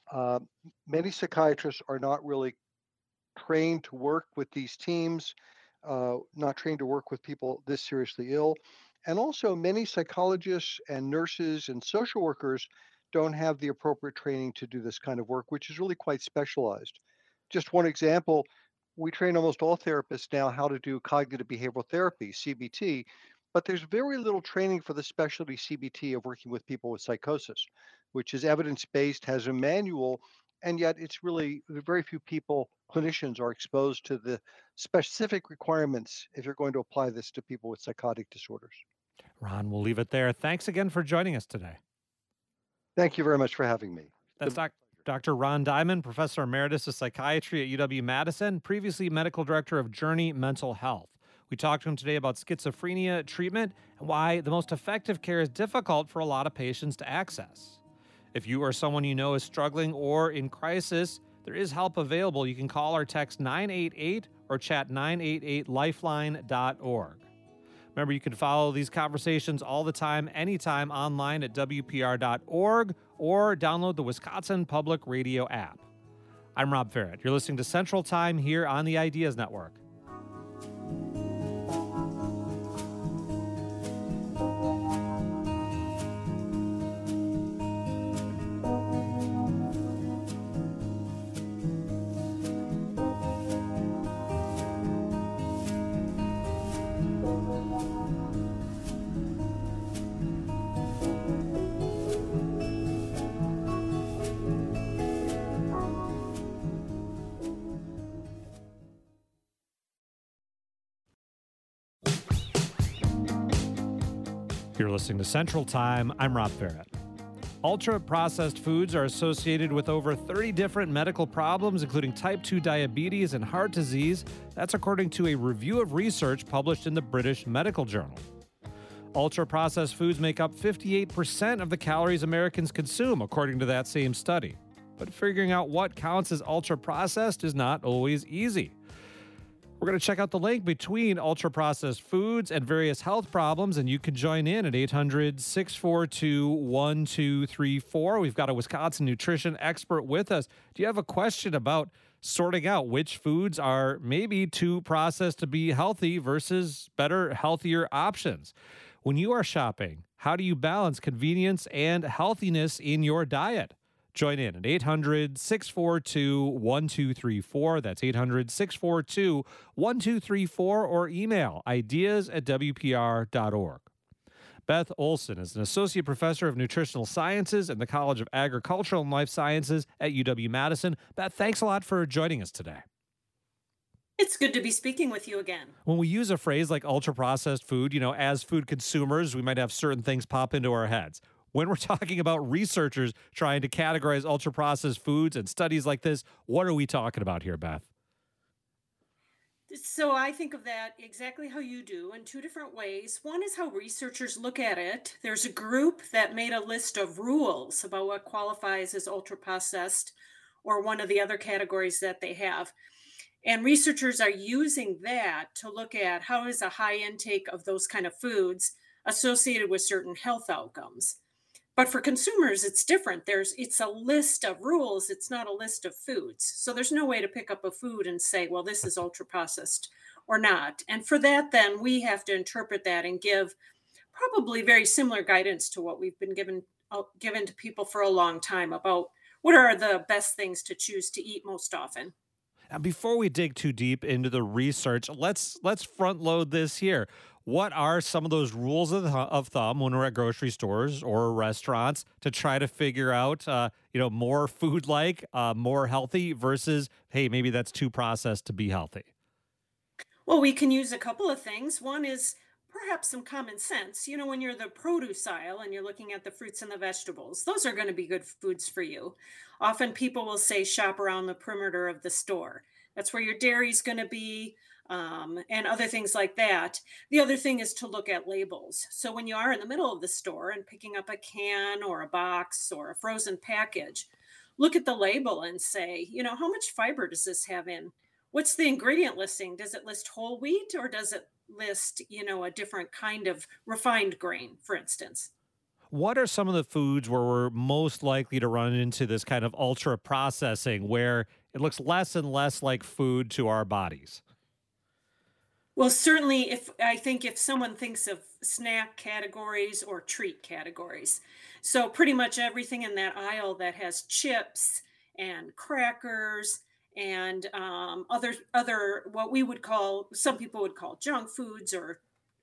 Many psychiatrists are not really trained to work with these teams, not trained to work with people this seriously ill. And also, many psychologists and nurses and social workers don't have the appropriate training to do this kind of work, which is really quite specialized. Just one example, we train almost all therapists now how to do cognitive behavioral therapy, CBT, but there's very little training for the specialty CBT of working with people with psychosis, which is evidence-based, has a manual, and yet it's really very few people, clinicians, are exposed to the specific requirements if you're going to apply this to people with psychotic disorders. Ron, we'll leave it there. Thanks again for joining us today. Thank you very much for having me. That's Dr. Ron Diamond, Professor Emeritus of Psychiatry at UW-Madison, previously Medical Director of Journey Mental Health. We talked to him today about schizophrenia treatment and why the most effective care is difficult for a lot of patients to access. If you or someone you know is struggling or in crisis, there is help available. You can call or text 988 or chat 988lifeline.org. Remember, you can follow these conversations all the time, anytime online at WPR.org or download the Wisconsin Public Radio app. I'm Rob Ferret. You're listening to Central Time here on the Ideas Network. listening to Central Time. I'm Rob Barrett. Ultra-processed foods are associated with over 30 different medical problems, including type 2 diabetes and heart disease. That's according to a review of research published in the British Medical Journal. Ultra-processed foods make up 58% of the calories Americans consume, according to that same study. But figuring out what counts as ultra-processed is not always easy. We're going to check out the link between ultra-processed foods and various health problems, and you can join in at 800-642-1234. We've got a Wisconsin nutrition expert with us. Do you have a question about sorting out which foods are maybe too processed to be healthy versus better, healthier options? When you are shopping, how do you balance convenience and healthiness in your diet? Join in at 800-642-1234. That's 800-642-1234, or email ideas@wpr.org. Beth Olson is an associate professor of nutritional sciences in the College of Agricultural and Life Sciences at UW-Madison. Beth, thanks a lot for joining us today. It's good to be speaking with you again. When we use a phrase like ultra-processed food, as food consumers, we might have certain things pop into our heads. When we're talking about researchers trying to categorize ultra-processed foods and studies like this, what are we talking about here, Beth? So I think of that exactly how you do in two different ways. One is how researchers look at it. There's a group that made a list of rules about what qualifies as ultra-processed or one of the other categories that they have. And researchers are using that to look at how is a high intake of those kind of foods associated with certain health outcomes. But for consumers, it's different. It's a list of rules. It's not a list of foods. So there's no way to pick up a food and say, well, this is ultra processed or not. And for that, then we have to interpret that and give probably very similar guidance to what we've been given to people for a long time about what are the best things to choose to eat most often. Now, before we dig too deep into the research, let's front load this here. What are some of those rules of thumb when we're at grocery stores or restaurants to try to figure out, more food-like, more healthy versus, hey, maybe that's too processed to be healthy? Well, we can use a couple of things. One is perhaps some common sense. When you're the produce aisle and you're looking at the fruits and the vegetables, those are going to be good foods for you. Often people will say shop around the perimeter of the store. That's where your dairy's going to be. And other things like that. The other thing is to look at labels. So when you are in the middle of the store and picking up a can or a box or a frozen package, look at the label and say, how much fiber does this have in? What's the ingredient listing? Does it list whole wheat or does it list, a different kind of refined grain, for instance? What are some of the foods where we're most likely to run into this kind of ultra processing where it looks less and less like food to our bodies? Well, certainly if someone thinks of snack categories or treat categories, so pretty much everything in that aisle that has chips and crackers and other what we would call, some people would call junk foods or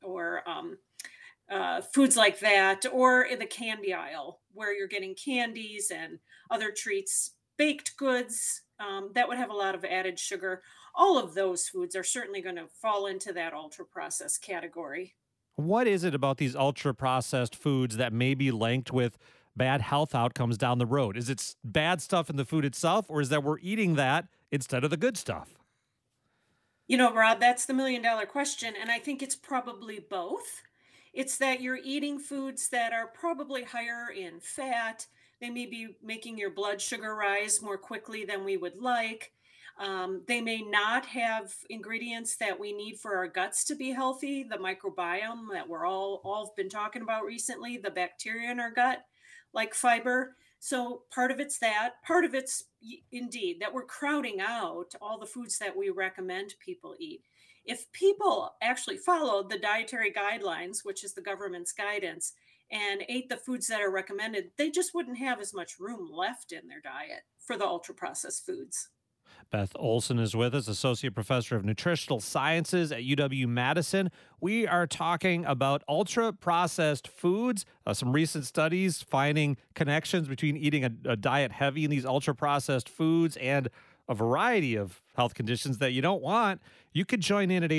foods like that, or in the candy aisle where you're getting candies and other treats, baked goods that would have a lot of added sugar. All of those foods are certainly going to fall into that ultra-processed category. What is it about these ultra-processed foods that may be linked with bad health outcomes down the road? Is it bad stuff in the food itself, or is that we're eating that instead of the good stuff? Rob, that's the million-dollar question, and I think it's probably both. It's that you're eating foods that are probably higher in fat. They may be making your blood sugar rise more quickly than we would like. They may not have ingredients that we need for our guts to be healthy, the microbiome that we're all been talking about recently, the bacteria in our gut, like fiber. So part of it's that. Part of it's indeed that we're crowding out all the foods that we recommend people eat. If people actually followed the dietary guidelines, which is the government's guidance, and ate the foods that are recommended, they just wouldn't have as much room left in their diet for the ultra-processed foods. Beth Olson is with us, Associate Professor of Nutritional Sciences at UW-Madison. We are talking about ultra-processed foods, some recent studies finding connections between eating a diet heavy in these ultra-processed foods and a variety of health conditions that you don't want, you could join in at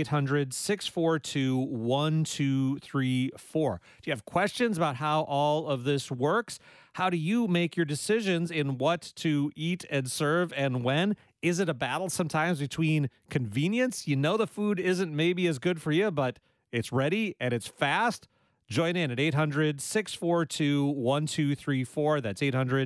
800-642-1234. Do you have questions about how all of this works? How do you make your decisions in what to eat and serve and when? Is it a battle sometimes between convenience? You know the food isn't maybe as good for you, but it's ready and it's fast. Join in at 800-642-1234. That's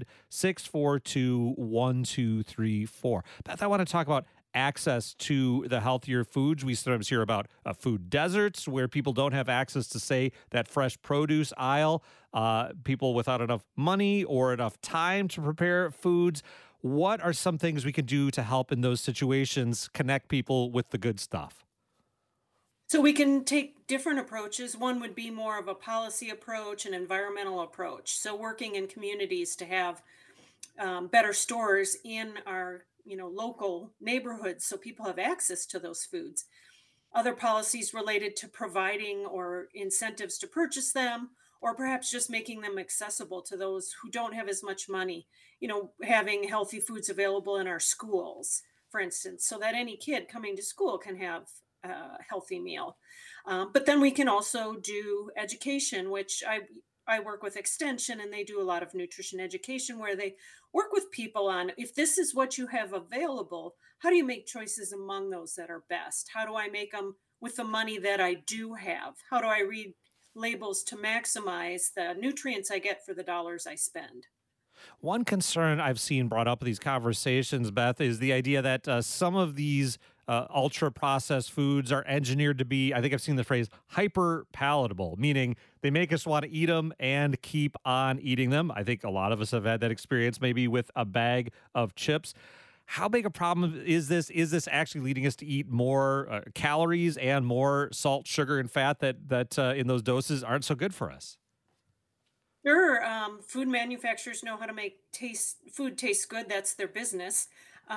800-642-1234. Beth, I want to talk about access to the healthier foods. We sometimes hear about food deserts where people don't have access to, say, that fresh produce aisle, people without enough money or enough time to prepare foods. What are some things we can do to help in those situations connect people with the good stuff? So we can take different approaches. One would be more of a policy approach, an environmental approach. So working in communities to have better stores in our local neighborhoods so people have access to those foods. Other policies related to providing or incentives to purchase them, or perhaps just making them accessible to those who don't have as much money. Having healthy foods available in our schools, for instance, so that any kid coming to school can have a healthy meal. But then we can also do education, which I work with Extension, and they do a lot of nutrition education where they work with people on, if this is what you have available, how do you make choices among those that are best? How do I make them with the money that I do have? How do I read labels to maximize the nutrients I get for the dollars I spend? One concern I've seen brought up in these conversations, Beth, is the idea that some of these ultra-processed foods are engineered to be, I think I've seen the phrase, hyper-palatable, meaning they make us want to eat them and keep on eating them. I think a lot of us have had that experience maybe with a bag of chips. How big a problem is this? Is this actually leading us to eat more calories and more salt, sugar, and fat that in those doses aren't so good for us? Sure. Food manufacturers know how to make food taste good. That's their business.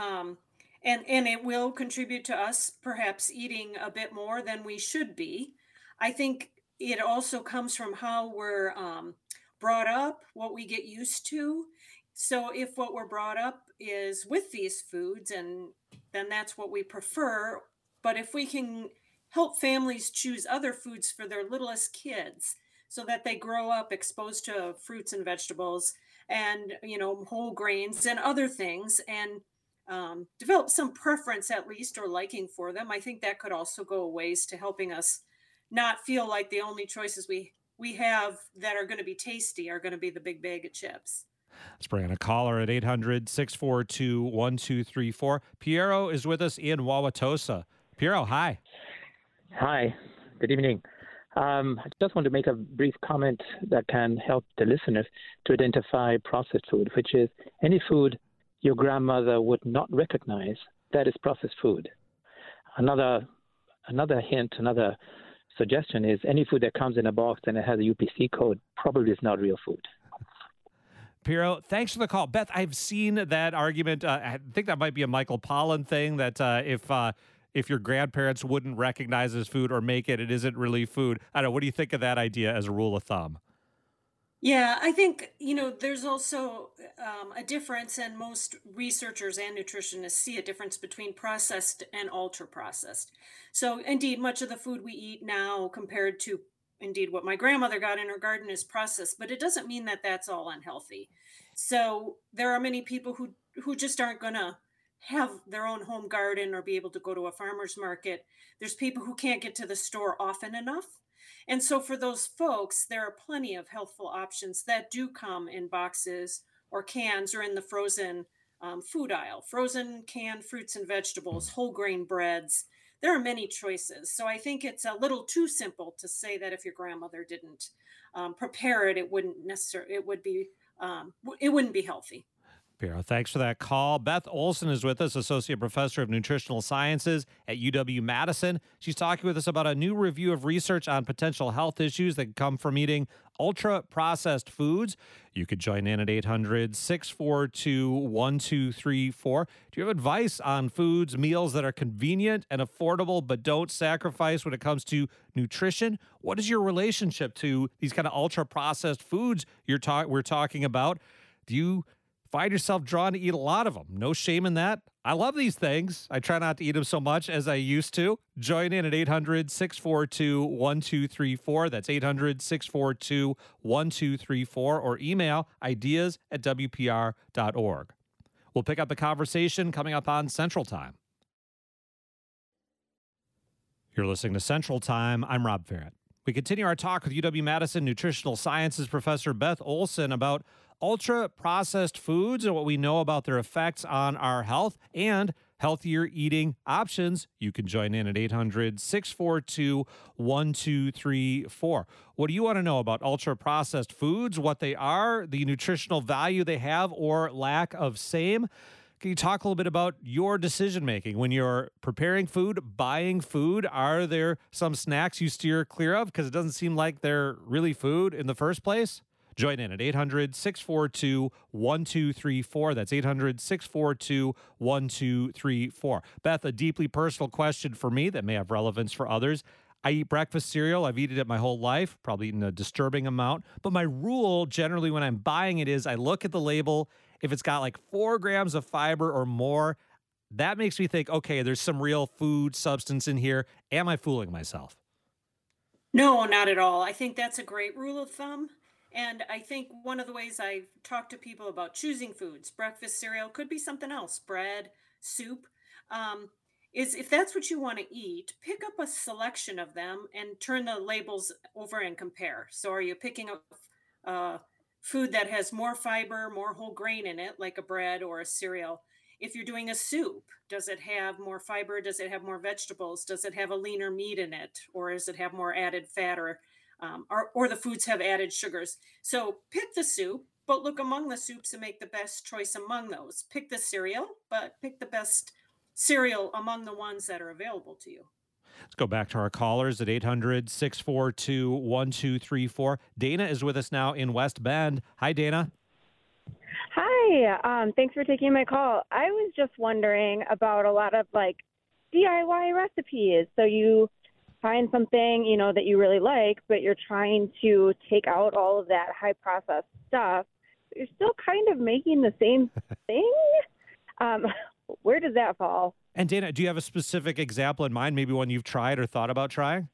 And it will contribute to us perhaps eating a bit more than we should be. I think it also comes from how we're brought up, what we get used to. So if what we're brought up is with these foods, and then that's what we prefer. But if we can help families choose other foods for their littlest kids so that they grow up exposed to fruits and vegetables and, whole grains and other things, and develop some preference at least or liking for them, I think that could also go a ways to helping us not feel like the only choices we have that are going to be tasty are going to be the big bag of chips. Let's bring in a caller at 800-642-1234. Piero is with us in Wauwatosa. Piero, hi. Hi, good evening. I just want to make a brief comment that can help the listeners to identify processed food, which is any food your grandmother would not recognize, that is processed food. Another hint, another suggestion is any food that comes in a box and it has a UPC code probably is not real food. Piero, thanks for the call. Beth, I've seen that argument. I think that might be a Michael Pollan thing, that if your grandparents wouldn't recognize this food or make it, it isn't really food. I don't know. What do you think of that idea as a rule of thumb? Yeah, I think, there's also a difference, and most researchers and nutritionists see a difference between processed and ultra-processed. So indeed, much of the food we eat now compared to indeed what my grandmother got in her garden is processed, but it doesn't mean that that's all unhealthy. So there are many people who just aren't going to have their own home garden or be able to go to a farmer's market. There's people who can't get to the store often enough. And so for those folks, there are plenty of healthful options that do come in boxes or cans or in the frozen food aisle. Frozen canned fruits and vegetables, whole grain breads. There are many choices. So I think it's a little too simple to say that if your grandmother didn't prepare it, it wouldn't be healthy. Piero, thanks for that call. Beth Olson is with us, Associate Professor of Nutritional Sciences at UW-Madison. She's talking with us about a new review of research on potential health issues that come from eating ultra-processed foods. You could join in at 800-642-1234. Do you have advice on foods, meals that are convenient and affordable but don't sacrifice when it comes to nutrition? What is your relationship to these kind of ultra-processed foods we're talking about? Do you find yourself drawn to eat a lot of them. No shame in that. I love these things. I try not to eat them so much as I used to. Join in at 800-642-1234. That's 800-642-1234 or email ideas@wpr.org. We'll pick up the conversation coming up on Central Time. You're listening to Central Time. I'm Rob Ferret. We continue our talk with UW-Madison Nutritional Sciences Professor Beth Olson about ultra-processed foods and what we know about their effects on our health and healthier eating options. You can join in at 800-642-1234. What do you want to know about ultra-processed foods, what they are, the nutritional value they have or lack of same? Can you talk a little bit about your decision-making when you're preparing food, buying food? Are there some snacks you steer clear of because it doesn't seem like they're really food in the first place? Join in at 800-642-1234. That's 800-642-1234. Beth, a deeply personal question for me that may have relevance for others. I eat breakfast cereal. I've eaten it my whole life, probably eaten a disturbing amount. But my rule generally when I'm buying it is I look at the label. If it's got like 4 grams of fiber or more, that makes me think, okay, there's some real food substance in here. Am I fooling myself? No, not at all. I think that's a great rule of thumb. And I think one of the ways I talk to people about choosing foods, breakfast cereal, could be something else, bread, soup, is if that's what you want to eat, pick up a selection of them and turn the labels over and compare. So are you picking up food that has more fiber, more whole grain in it, like a bread or a cereal? If you're doing a soup, does it have more fiber? Does it have more vegetables? Does it have a leaner meat in it? Or does it have more added fat or the foods have added sugars? So pick the soup, but look among the soups and make the best choice among those. Pick the cereal, but pick the best cereal among the ones that are available to you. Let's go back to our callers at 800-642-1234. Dana is with us now in West Bend. Hi, Dana. Hi. Thanks for taking my call. I was just wondering about a lot of like DIY recipes. So you find something, that you really like, but you're trying to take out all of that high processed stuff. But you're still kind of making the same thing. Where does that fall? And Dana, do you have a specific example in mind, maybe one you've tried or thought about trying?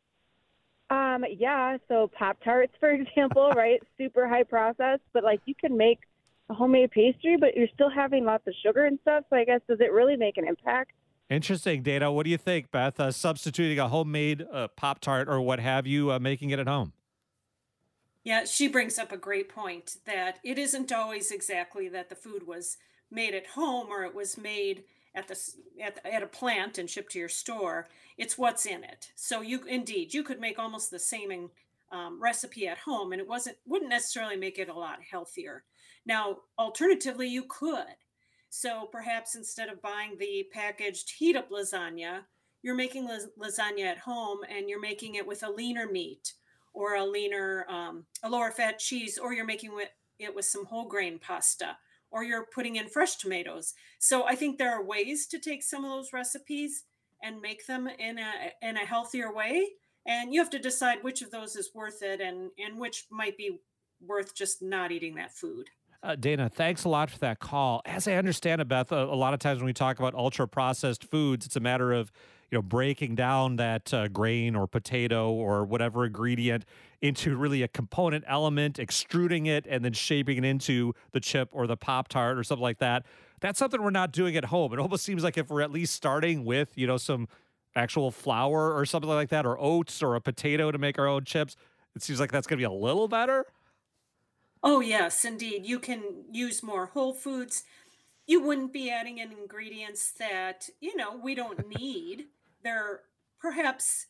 Yeah, so Pop-Tarts, for example, right? Super high processed, but like you can make a homemade pastry, but you're still having lots of sugar and stuff. So I guess, does it really make an impact? Interesting, Dana. What do you think, Beth? Substituting a homemade Pop-Tart or what have you, making it at home? Yeah, she brings up a great point that it isn't always exactly that the food was made at home or it was made at a plant and shipped to your store. It's what's in it. So you could make almost the same recipe at home, and it wouldn't necessarily make it a lot healthier. Now, alternatively, you could. So perhaps instead of buying the packaged heat up lasagna, you're making lasagna at home and you're making it with a leaner meat or a lower fat cheese, or you're making it with some whole grain pasta, or you're putting in fresh tomatoes. So I think there are ways to take some of those recipes and make them in a healthier way. And you have to decide which of those is worth it and which might be worth just not eating that food. Dana, thanks a lot for that call. As I understand it, Beth, a lot of times when we talk about ultra-processed foods, it's a matter of breaking down that grain or potato or whatever ingredient into really a component element, extruding it, and then shaping it into the chip or the Pop-Tart or something like that. That's something we're not doing at home. It almost seems like if we're at least starting with, some actual flour or something like that, or oats or a potato to make our own chips, it seems like that's going to be a little better. Oh, yes, indeed. You can use more whole foods. You wouldn't be adding in ingredients that, we don't need. They're perhaps,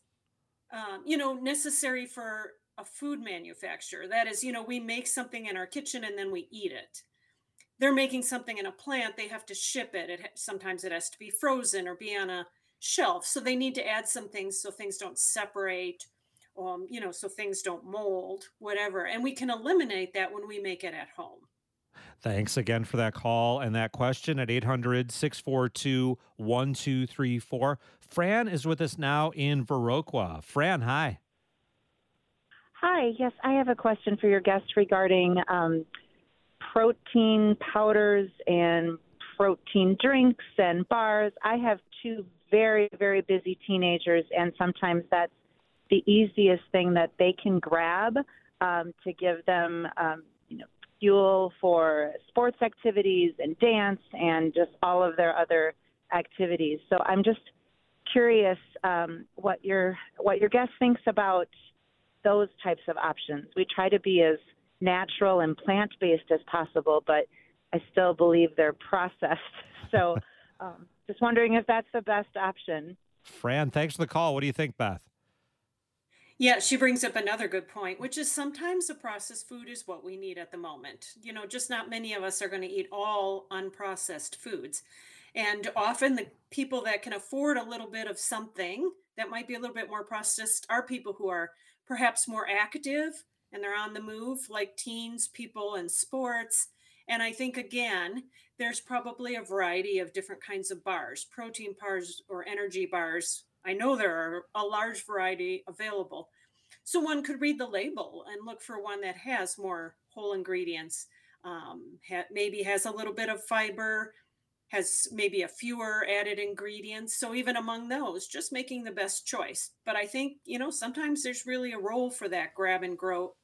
necessary for a food manufacturer. That is, we make something in our kitchen and then we eat it. They're making something in a plant. They have to ship it. Sometimes it has to be frozen or be on a shelf. So they need to add some things so things don't separate, so things don't mold, whatever. And we can eliminate that when we make it at home. Thanks again for that call and that question at 800-642-1234. Fran is with us now in Viroqua. Fran, hi. Hi. Yes, I have a question for your guest regarding protein powders and protein drinks and bars. I have two very, very busy teenagers, and sometimes that's the easiest thing that they can grab to give them, fuel for sports activities and dance and just all of their other activities. So I'm just curious what your guest thinks about those types of options. We try to be as natural and plant-based as possible, but I still believe they're processed. So just wondering if that's the best option. Fran, thanks for the call. What do you think, Beth? Yeah, she brings up another good point, which is sometimes the processed food is what we need at the moment. Just not many of us are going to eat all unprocessed foods. And often the people that can afford a little bit of something that might be a little bit more processed are people who are perhaps more active and they're on the move, like teens, people in sports. And I think, again, there's probably a variety of different kinds of bars, protein bars or energy bars. I know there are a large variety available. So one could read the label and look for one that has more whole ingredients, maybe has a little bit of fiber, has maybe a fewer added ingredients. So even among those, just making the best choice. But I think, sometimes there's really a role for that grab and go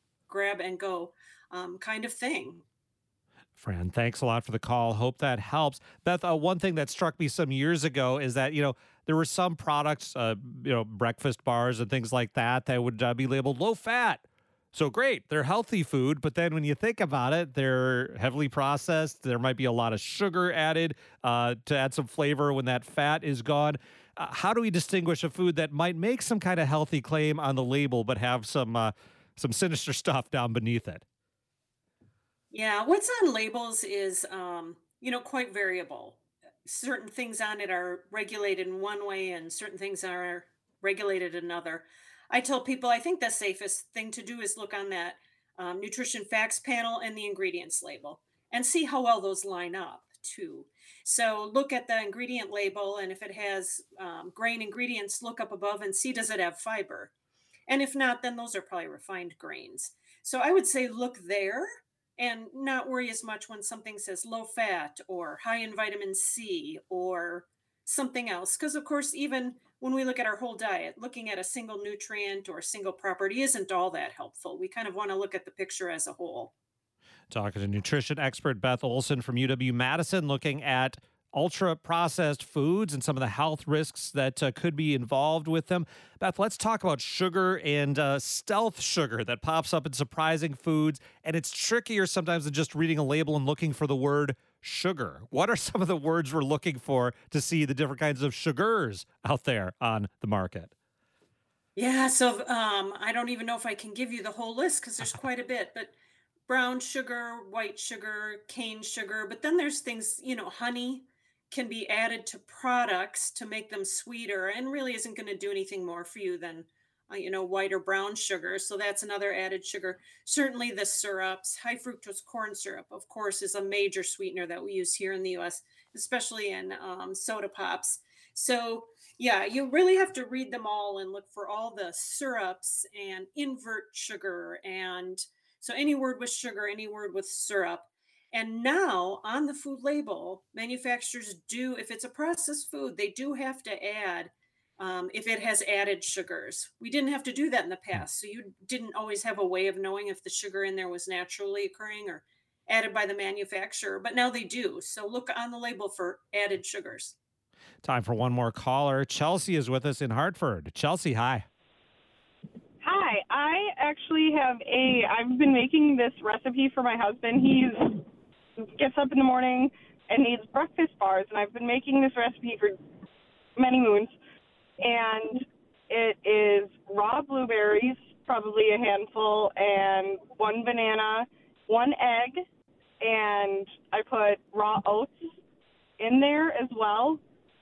kind of thing. Fran, thanks a lot for the call. Hope that helps. Beth, one thing that struck me some years ago is that, there were some products, breakfast bars and things like that would be labeled low fat. So great, they're healthy food, but then when you think about it, they're heavily processed. There might be a lot of sugar added to add some flavor when that fat is gone. How do we distinguish a food that might make some kind of healthy claim on the label, but have some sinister stuff down beneath it? Yeah, what's on labels is, quite variable. Certain things on it are regulated in one way and certain things are regulated another. I tell people I think the safest thing to do is look on that nutrition facts panel and the ingredients label and see how well those line up too. So look at the ingredient label, and if it has grain ingredients, look up above and see, does it have fiber? And if not, then those are probably refined grains. So I would say look there and not worry as much when something says low fat or high in vitamin C or something else. Because, of course, even when we look at our whole diet, looking at a single nutrient or a single property isn't all that helpful. We kind of want to look at the picture as a whole. Talking to nutrition expert Beth Olson from UW-Madison, looking at ultra-processed foods and some of the health risks that could be involved with them. Beth, let's talk about sugar and stealth sugar that pops up in surprising foods, and it's trickier sometimes than just reading a label and looking for the word sugar. What are some of the words we're looking for to see the different kinds of sugars out there on the market? Yeah, so I don't even know if I can give you the whole list because there's quite a bit, but brown sugar, white sugar, cane sugar, but then there's things, honey can be added to products to make them sweeter and really isn't going to do anything more for you than, white or brown sugar. So that's another added sugar. Certainly the syrups, high fructose corn syrup, of course, is a major sweetener that we use here in the U.S., especially in soda pops. So yeah, you really have to read them all and look for all the syrups and invert sugar. And so any word with sugar, any word with syrup. And now on the food label, manufacturers do, if it's a processed food, they do have to add, if it has added sugars. We didn't have to do that in the past. So you didn't always have a way of knowing if the sugar in there was naturally occurring or added by the manufacturer, but now they do. So look on the label for added sugars. Time for one more caller. Chelsea is with us in Hartford. Chelsea, hi. Hi, I actually I've been making this recipe for my husband. He gets up in the morning and needs breakfast bars, and I've been making this recipe for many moons. And it is raw blueberries, probably a handful, and one banana, one egg, and I put raw oats in there as well.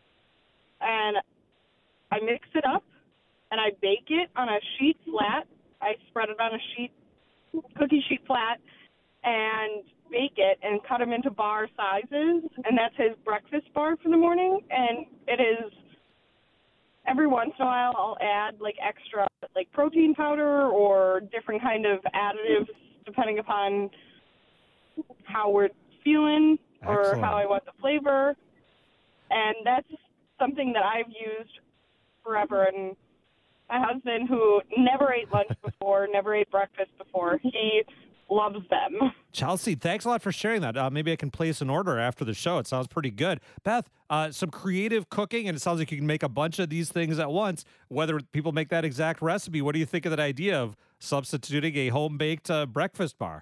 And I mix it up, and I bake it on a sheet flat. I spread it on a cookie sheet flat, and bake it and cut them into bar sizes. And that's his breakfast bar for the morning. And it is, every once in a while, I'll add extra protein powder or different kind of additives depending upon how we're feeling or Excellent. how I want the flavor. And that's something that I've used forever. And my husband, who never ate lunch before, never ate breakfast before, he loves them. Chelsea, thanks a lot for sharing that. Maybe I can place an order after the show. It sounds pretty good. Beth, some creative cooking, and it sounds like you can make a bunch of these things at once, whether people make that exact recipe. What do you think of that idea of substituting a home-baked breakfast bar?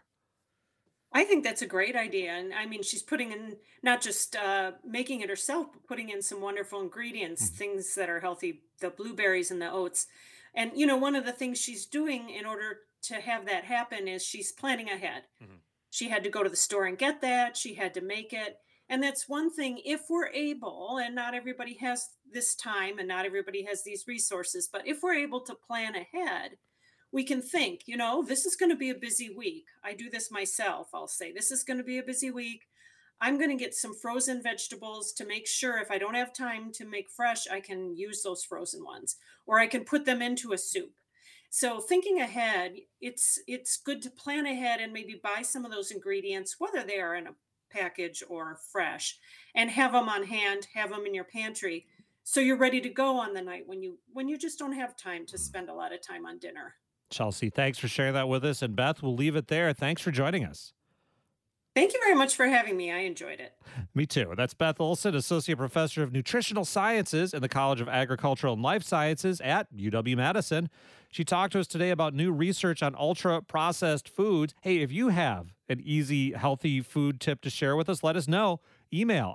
I think that's a great idea. And I mean, she's putting in not just making it herself, but putting in some wonderful ingredients, things that are healthy, the blueberries and the oats. And, you know, one of the things she's doing in order to have that happen is she's planning ahead. She had to go to the store and get that. She had to make it. And that's one thing, if we're able, and not everybody has this time and not everybody has these resources, but if we're able to plan ahead, we can think, you know, this is going to be a busy week. I do this myself. I'll say, this is going to be a busy week. I'm going to get some frozen vegetables to make sure if I don't have time to make fresh, I can use those frozen ones, or I can put them into a soup. So thinking ahead, it's good to plan ahead and maybe buy some of those ingredients, whether they are in a package or fresh, and have them on hand, have them in your pantry, so you're ready to go on the night when you just don't have time to spend a lot of time on dinner. Chelsea, thanks for sharing that with us. And Beth, we'll leave it there. Thanks for joining us. Thank you very much for having me. I enjoyed it. Me too. That's Beth Olson, Associate Professor of Nutritional Sciences in the College of Agricultural and Life Sciences at UW-Madison. She talked to us today about new research on ultra-processed foods. Hey, if you have an easy, healthy food tip to share with us, let us know. Email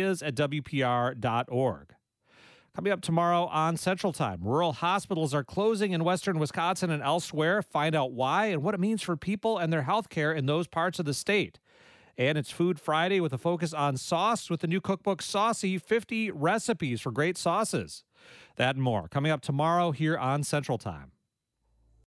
ideas@wpr.org. Coming up tomorrow on Central Time, rural hospitals are closing in western Wisconsin and elsewhere. Find out why and what it means for people and their health care in those parts of the state. And it's Food Friday with a focus on sauce with the new cookbook, Saucy, 50 Recipes for Great Sauces. That and more coming up tomorrow here on Central Time.